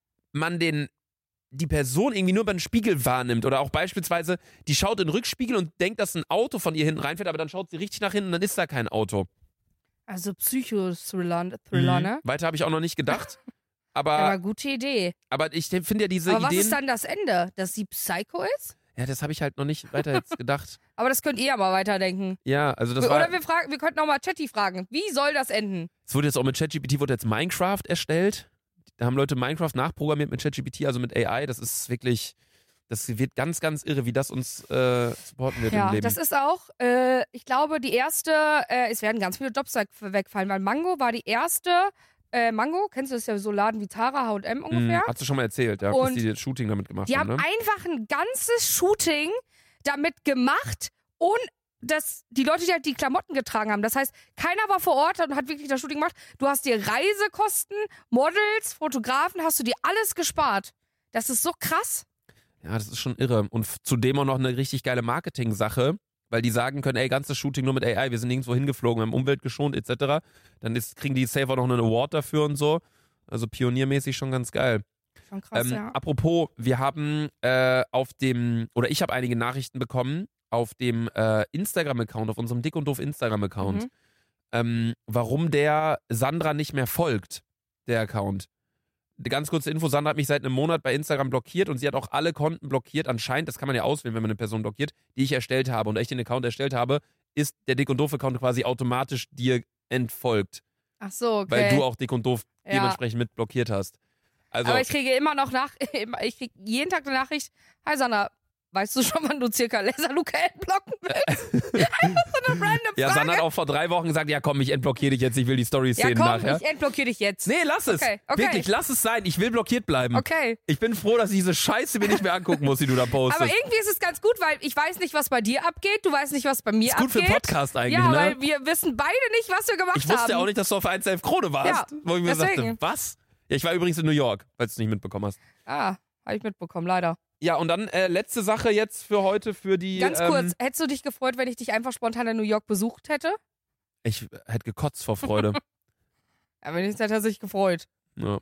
man den, die Person irgendwie nur über den Spiegel wahrnimmt. Oder auch beispielsweise, die schaut in den Rückspiegel und denkt, dass ein Auto von ihr hinten reinfährt, aber dann schaut sie richtig nach hinten und dann ist da kein Auto. Also Psycho-Thriller, Thriller, Mhm. ne? Weiter habe ich auch noch nicht gedacht. Aber, Aber gute Idee. aber ich finde ja diese Aber was Ideen. ist dann das Ende? Dass sie Psycho ist? Ja, das habe ich halt noch nicht weiter jetzt gedacht. Aber das könnt ihr aber weiterdenken. Ja, also das war. Oder wir fragen, wir könnten auch mal Chatty fragen. Wie soll das enden? Es wurde jetzt auch mit ChatGPT wurde jetzt Minecraft erstellt. Da haben Leute Minecraft nachprogrammiert mit ChatGPT, also mit A I. Das ist wirklich, das wird ganz, ganz irre, wie das uns äh, supporten wird im Ja, Leben. das ist auch, äh, ich glaube, die erste, äh, es werden ganz viele Jobs weg- wegfallen, weil Mango war die erste, äh, Mango, kennst du das ja so Laden wie Zara, H und M ungefähr? Hm, hast du schon mal erzählt, ja, dass Und die das Shooting damit gemacht Die haben, haben ne? einfach ein ganzes Shooting damit gemacht und dass die Leute, die halt die Klamotten getragen haben. Das heißt, keiner war vor Ort und hat wirklich das Shooting gemacht. Du hast dir Reisekosten, Models, Fotografen, hast du dir alles gespart. Das ist so krass. Ja, das ist schon irre. Und f- zudem auch noch eine richtig geile Marketing-Sache, weil die sagen können, ey, ganzes Shooting nur mit A I, wir sind nirgendwo hingeflogen, wir haben Umwelt geschont et cetera. Dann ist, kriegen die safe auch noch einen Award dafür und so. Also pioniermäßig schon ganz geil. Schon krass, Ähm, ja. Apropos, wir haben äh, auf dem, oder ich habe einige Nachrichten bekommen auf dem äh, Instagram-Account, auf unserem Dick und Doof Instagram-Account, Mhm. ähm, warum der Sandra nicht mehr folgt, der Account. Ganz kurze Info, Sandra hat mich seit einem Monat bei Instagram blockiert und sie hat auch alle Konten blockiert, anscheinend, das kann man ja auswählen, wenn man eine Person blockiert, die ich erstellt habe. Und da ich den Account erstellt habe, ist der Dick und Doof-Account quasi automatisch dir entfolgt, Ach so, okay. weil du auch Dick und Doof Ja. dementsprechend mit blockiert hast. Also, Aber ich kriege immer noch nach, ich kriege jeden Tag eine Nachricht, hi Sandra, weißt du schon, wann du circa Laserluke entblocken willst? Einfach so eine random Frage. ja, Sandra hat auch vor drei Wochen gesagt, ja komm, ich entblockiere dich jetzt, ich will die Story Ja sehen komm, nachher. ich entblockiere dich jetzt. Nee, lass es. Okay, okay. Wirklich, lass es sein. Ich will blockiert bleiben. Okay. Ich bin froh, dass ich diese Scheiße mir nicht mehr angucken muss, die du da postest. Aber irgendwie ist es ganz gut, weil ich weiß nicht, was bei dir abgeht, du weißt nicht, was bei mir ist gut abgeht. für den Podcast eigentlich, ja, ne? weil wir wissen beide nicht, was wir gemacht haben. Ich wusste ja auch nicht, dass du auf eins Komma elf Krone warst. Ja, wo ich mir deswegen. sagte, was? Ja, ich war übrigens in New York, falls du es nicht mitbekommen hast. Ah, habe ich mitbekommen, leider. Ja, und dann äh, letzte Sache jetzt für heute, für die... Ganz ähm, kurz, hättest du dich gefreut, wenn ich dich einfach spontan in New York besucht hätte? Ich hätte gekotzt vor Freude. Ja, wenn nicht, hätte er sich gefreut. ja.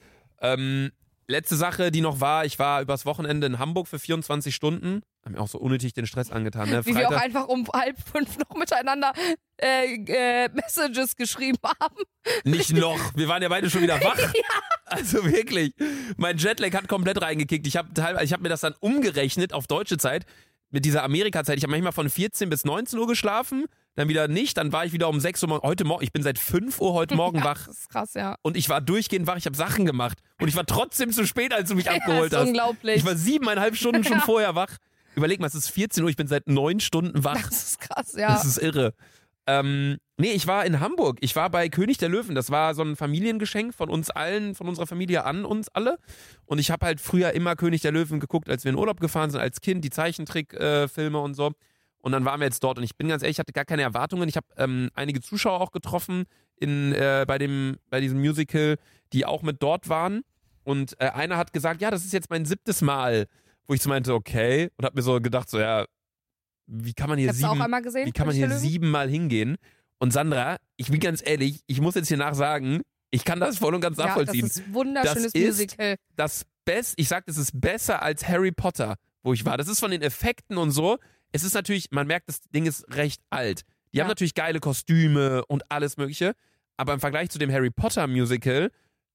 ähm, letzte Sache, die noch war, ich war übers Wochenende in Hamburg für vierundzwanzig Stunden. Haben mir auch so unnötig den Stress angetan. Ne? Wie wir auch Freitag, einfach um halb fünf noch miteinander äh, äh, Messages geschrieben haben. nicht noch, wir waren ja beide schon wieder wach. Also wirklich, mein Jetlag hat komplett reingekickt. Ich habe ich hab mir das dann umgerechnet auf deutsche Zeit mit dieser Amerika-Zeit. Ich habe manchmal von vierzehn bis neunzehn Uhr geschlafen, dann wieder nicht, dann war ich wieder um sechs Uhr morgen. Heute Morgen, ich bin seit fünf Uhr heute Morgen Ja, wach. das ist krass, ja. Und ich war durchgehend wach, ich habe Sachen gemacht. Und ich war trotzdem zu spät, als du mich Ja, abgeholt ist hast. unglaublich. Ich war siebeneinhalb Stunden schon Ja. vorher wach. Überleg mal, es ist vierzehn Uhr, ich bin seit neun Stunden wach. Das ist krass, ja. Das ist irre. Ähm, nee, ich war in Hamburg. Ich war bei König der Löwen. Das war so ein Familiengeschenk von uns allen, von unserer Familie an uns alle. Und ich habe halt früher immer König der Löwen geguckt, als wir in Urlaub gefahren sind, als Kind, die Zeichentrickfilme äh, und so. Und dann waren wir jetzt dort. Und ich bin ganz ehrlich, ich hatte gar keine Erwartungen. Ich habe ähm, einige Zuschauer auch getroffen in, äh, bei, dem, bei diesem Musical, die auch mit dort waren. Und äh, einer hat gesagt, ja, das ist jetzt mein siebtes Mal. Wo ich so meinte, okay. Und habe mir so gedacht, so, ja, wie kann man hier Hast du auch sieben... einmal gesehen? Wie kann man König hier der Löwen? siebenmal hingehen? Und Sandra, ich bin ganz ehrlich, ich muss jetzt hier nachsagen, ich kann das voll und ganz nachvollziehen. Ja, das ist ein wunderschönes Das ist- Musical. Das Best, ich sag, das ist besser als Harry Potter, wo ich war. Das ist von den Effekten und so. Es ist natürlich, man merkt, das Ding ist recht alt. Die Ja. haben natürlich geile Kostüme und alles Mögliche. Aber im Vergleich zu dem Harry Potter Musical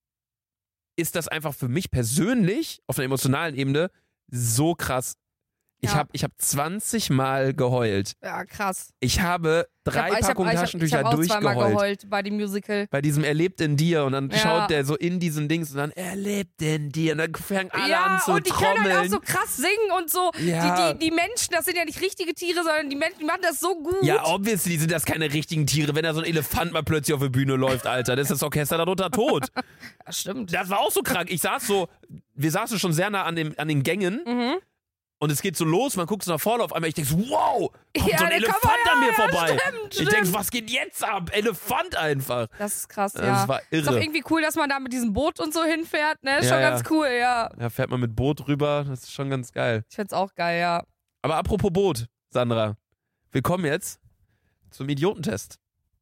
ist das einfach für mich persönlich auf einer emotionalen Ebene so krass. Ich Ja. habe ich hab zwanzig Mal geheult. Ja, krass. Ich habe Ich drei hab- ich hab- Packungen ich hab- Taschentücher Ich habe auch zweimal durchgeheult. geheult bei dem Musical. Bei diesem Er lebt in dir und dann Ja. schaut der so in diesen Dings und dann Er lebt in dir und dann fangen alle ja, an zu und die trommeln. können halt auch so krass singen und so. Ja. Die, die, die Menschen, das sind ja nicht richtige Tiere, sondern die Menschen, die machen das so gut. Ja, obviously sind das keine richtigen Tiere, wenn da so ein Elefant mal plötzlich auf der Bühne läuft, Alter. Das ist das Orchester darunter tot. Ja, stimmt. Das war auch so krank. Ich saß so, wir saßen schon sehr nah an, dem, an den Gängen Mhm. und es geht so los, man guckt so nach vorne auf einmal, ich denk so, wow, kommt Ja, so ein der Elefant kommt- an mir ja, vorbei. stimmt, ich denk so, stimmt. was geht jetzt ab? Elefant einfach. Das ist krass, Das ja. war Ist auch irre. irgendwie cool, dass man da mit diesem Boot und so hinfährt, ne? Ist Ja, schon ja. ganz cool, ja. Da fährt man mit Boot rüber, das ist schon ganz geil. Ich find's auch geil, ja. Aber apropos Boot, Sandra, wir kommen jetzt zum Idiotentest.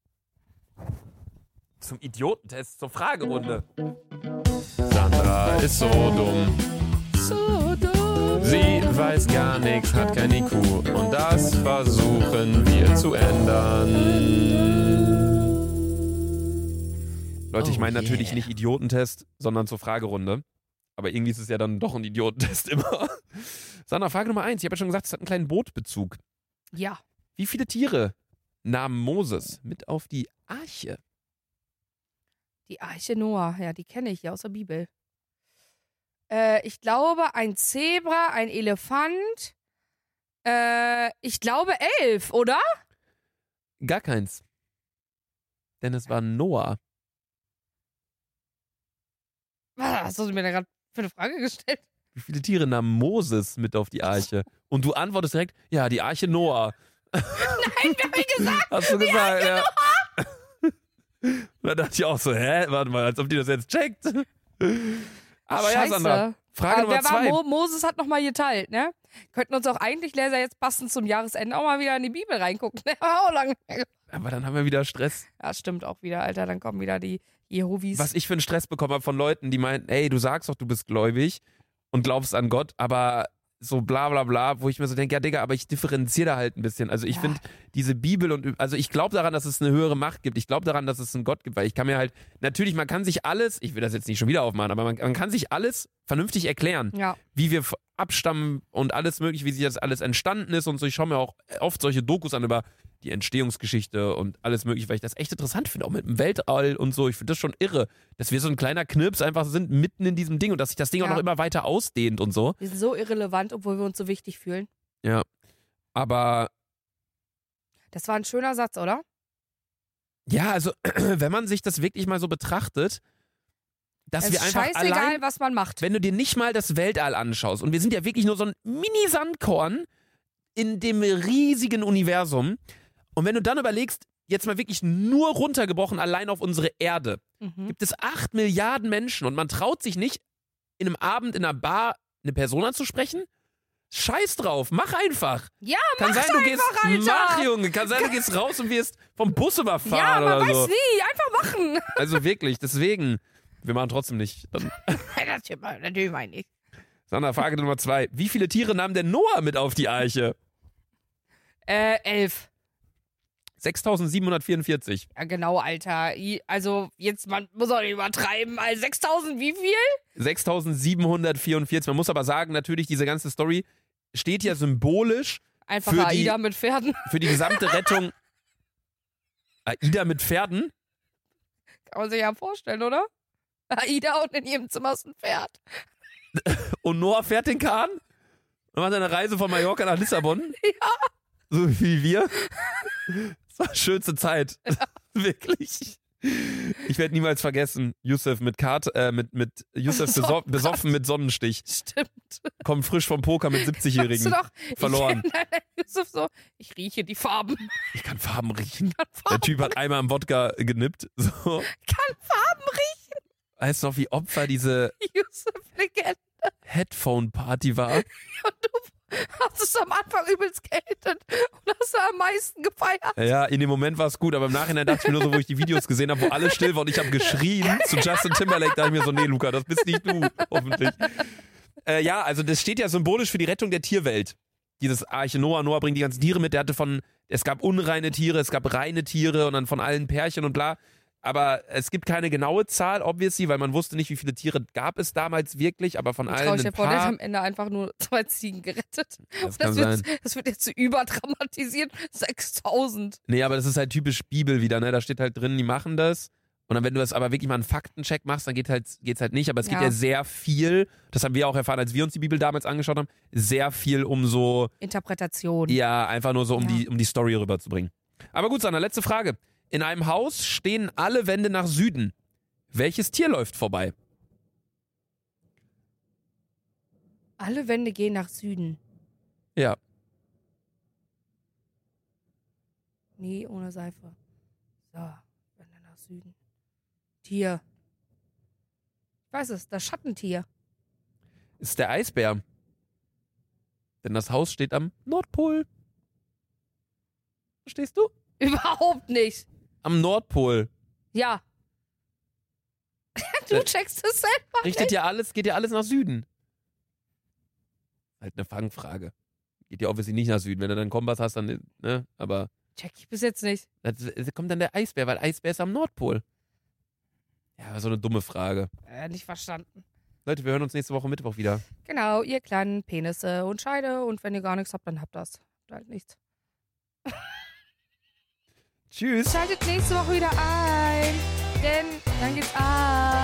Zum Idiotentest, zur Fragerunde. Sandra ist so dumm. So dumm. Sie weiß gar nichts, hat kein I Q. Und das versuchen wir zu ändern. Leute, ich Oh meine yeah. natürlich nicht Idiotentest, sondern zur Fragerunde. Aber irgendwie ist es ja dann doch ein Idiotentest immer. Sandra, Frage Nummer eins. Ich habe ja schon gesagt, es hat einen kleinen Bootbezug. Ja. Wie viele Tiere nahm Moses mit auf die Arche? Die Arche Noah, ja, die kenne ich ja aus der Bibel. Äh, ich glaube, ein Zebra, ein Elefant. Äh, ich glaube elf, oder? Gar keins. Denn es war Noah. Was hast du mir da gerade für eine Frage gestellt? Wie viele Tiere nahm Moses mit auf die Arche? Und du antwortest direkt, ja, die Arche Noah. Nein, wer hat mir gesagt? Hast du gesagt, ja. Und da dachte ich auch so, hä? Warte mal, als ob die das jetzt checkt. Aber ja, Scheiße. Sandra, Frage Aber Nummer wer war zwei. Mo Moses hat nochmal geteilt, ne? Könnten uns auch eigentlich, Leser, jetzt passend zum Jahresende auch mal wieder in die Bibel reingucken. Ne? Auch lange. Aber dann haben wir wieder Stress. Ja, stimmt auch wieder, Alter. Dann kommen wieder die Jehovis. Was ich für einen Stress bekommen habe von Leuten, die meinen, ey, du sagst doch, du bist gläubig und glaubst an Gott, aber so bla bla bla, wo ich mir so denke, ja Digga, aber ich differenziere da halt ein bisschen. Also ich Ja. finde diese Bibel und, also ich glaube daran, dass es eine höhere Macht gibt. Ich glaube daran, dass es einen Gott gibt, weil ich kann mir halt, natürlich, man kann sich alles, ich will das jetzt nicht schon wieder aufmachen, aber man, man kann sich alles vernünftig erklären, Ja. wie wir f- abstammen und alles mögliche, wie sich das alles entstanden ist und so. Ich schaue mir auch oft solche Dokus an über die Entstehungsgeschichte und alles mögliche, weil ich das echt interessant finde, auch mit dem Weltall und so. Ich finde das schon irre, dass wir so ein kleiner Knirps einfach sind mitten in diesem Ding und dass sich das Ding Ja. auch noch immer weiter ausdehnt und so. Wir sind so irrelevant, obwohl wir uns so wichtig fühlen. Ja, aber Das war ein schöner Satz, oder? ja, also wenn man sich das wirklich mal so betrachtet, dass Es wir ist einfach scheißegal, allein, was man macht. wenn du dir nicht mal das Weltall anschaust und wir sind ja wirklich nur so ein Mini-Sandkorn in dem riesigen Universum und wenn du dann überlegst, jetzt mal wirklich nur runtergebrochen allein auf unsere Erde, Mhm. gibt es acht Milliarden Menschen und man traut sich nicht, in einem Abend in einer Bar eine Person anzusprechen? Scheiß drauf, mach einfach. Ja, Kann sein, du gehst, Alter. mach Junge, kann sein, du gehst raus und wirst vom Bus überfahren ja, man oder weiß so. nie. Einfach machen. Also wirklich, deswegen, wir machen trotzdem nicht. Dann, Natürlich natürlich meine ich. Sandra, Frage Nummer zwei. Wie viele Tiere nahm der Noah mit auf die Arche? Äh, elf. sechstausendsiebenhundertvierundvierzig. Ja, genau, Alter. I- Also, jetzt, man muss auch nicht übertreiben. Also, sechstausend, wie viel? sechstausendsiebenhundertvierundvierzig. Man muss aber sagen, natürlich, diese ganze Story steht ja symbolisch Einfach Für die- AIDA mit Pferden. für die gesamte Rettung. AIDA mit Pferden? Kann man sich ja vorstellen, oder? AIDA und in jedem Zimmer ist ein Pferd. Und Noah fährt den Kahn? Und macht eine Reise von Mallorca nach Lissabon? Ja. So wie wir? Das war eine schönste Zeit. Wirklich. Ich werde niemals vergessen, Yusuf mit Kart, äh, mit, mit Yusuf beso Sonnenbrand. besoffen mit Sonnenstich. Stimmt. Kommt frisch vom Poker mit Weißt du siebzigjährigen. doch, verloren. Ich, nein, nein, Yusuf so, ich rieche die Farben. Ich kann Farben riechen. Kann Der Farben, Typ hat einmal am Wodka genippt. So. kann Farben riechen. Weißt du noch, wie Opfer diese Yusuf-Legende. Headphone-Party war? Und du hast es am Anfang übelst gehatet und hast da am meisten gefeiert. Ja, in dem Moment war es gut, aber im Nachhinein dachte ich mir nur so, wo ich die Videos gesehen habe, wo alle still waren und ich habe geschrien zu Justin Timberlake, dachte ich mir so, nee, Luca, das bist nicht du, hoffentlich. Äh, ja, also das steht ja symbolisch für die Rettung der Tierwelt. Dieses Arche Noah, Noah bringt die ganzen Tiere mit, der hatte von, es gab unreine Tiere, es gab reine Tiere und dann von allen Pärchen und bla. Aber es gibt keine genaue Zahl, obviously, weil man wusste nicht, wie viele Tiere gab es damals wirklich, aber von Trau allen ich dir ein vor, der hat paar. am Ende einfach nur zwei Ziegen gerettet. Das Das, kann wird, sein. das wird jetzt so überdramatisiert. sechstausend. Nee, aber das ist halt typisch Bibel wieder, ne? Da steht halt drin, die machen das. Und dann, wenn du das aber wirklich mal einen Faktencheck machst, dann geht halt, geht's halt nicht. Aber es geht Ja. ja sehr viel, das haben wir auch erfahren, als wir uns die Bibel damals angeschaut haben, sehr viel um so, Interpretation. ja, einfach nur so, um, Ja. die, um die Story rüberzubringen. Aber gut, Sandra, letzte Frage. In einem Haus stehen alle Wände nach Süden. Welches Tier läuft vorbei? Alle Wände gehen nach Süden. Ja. Nie ohne Seife. So, Wände nach Süden. Tier. Ich weiß es, das Schattentier. Ist der Eisbär. Denn das Haus steht am Nordpol. Verstehst du? Überhaupt nicht. Am Nordpol. Ja. Du Äh, checkst es selber. Richtet ja alles, geht ja alles nach Süden. Halt eine Fangfrage. Geht ja obviously nicht nach Süden. Wenn du dann einen Kompass hast, dann, ne, aber Check ich bis jetzt nicht. da kommt dann der Eisbär, weil Eisbär ist am Nordpol. Ja, so eine dumme Frage. Äh, nicht verstanden. Leute, wir hören uns nächste Woche Mittwoch wieder. Genau, ihr kleinen Penisse und Scheide. Und wenn ihr gar nichts habt, dann habt das. Habt halt nichts. Tschüss. Schaltet nächste Woche wieder ein. Denn dann geht's ab.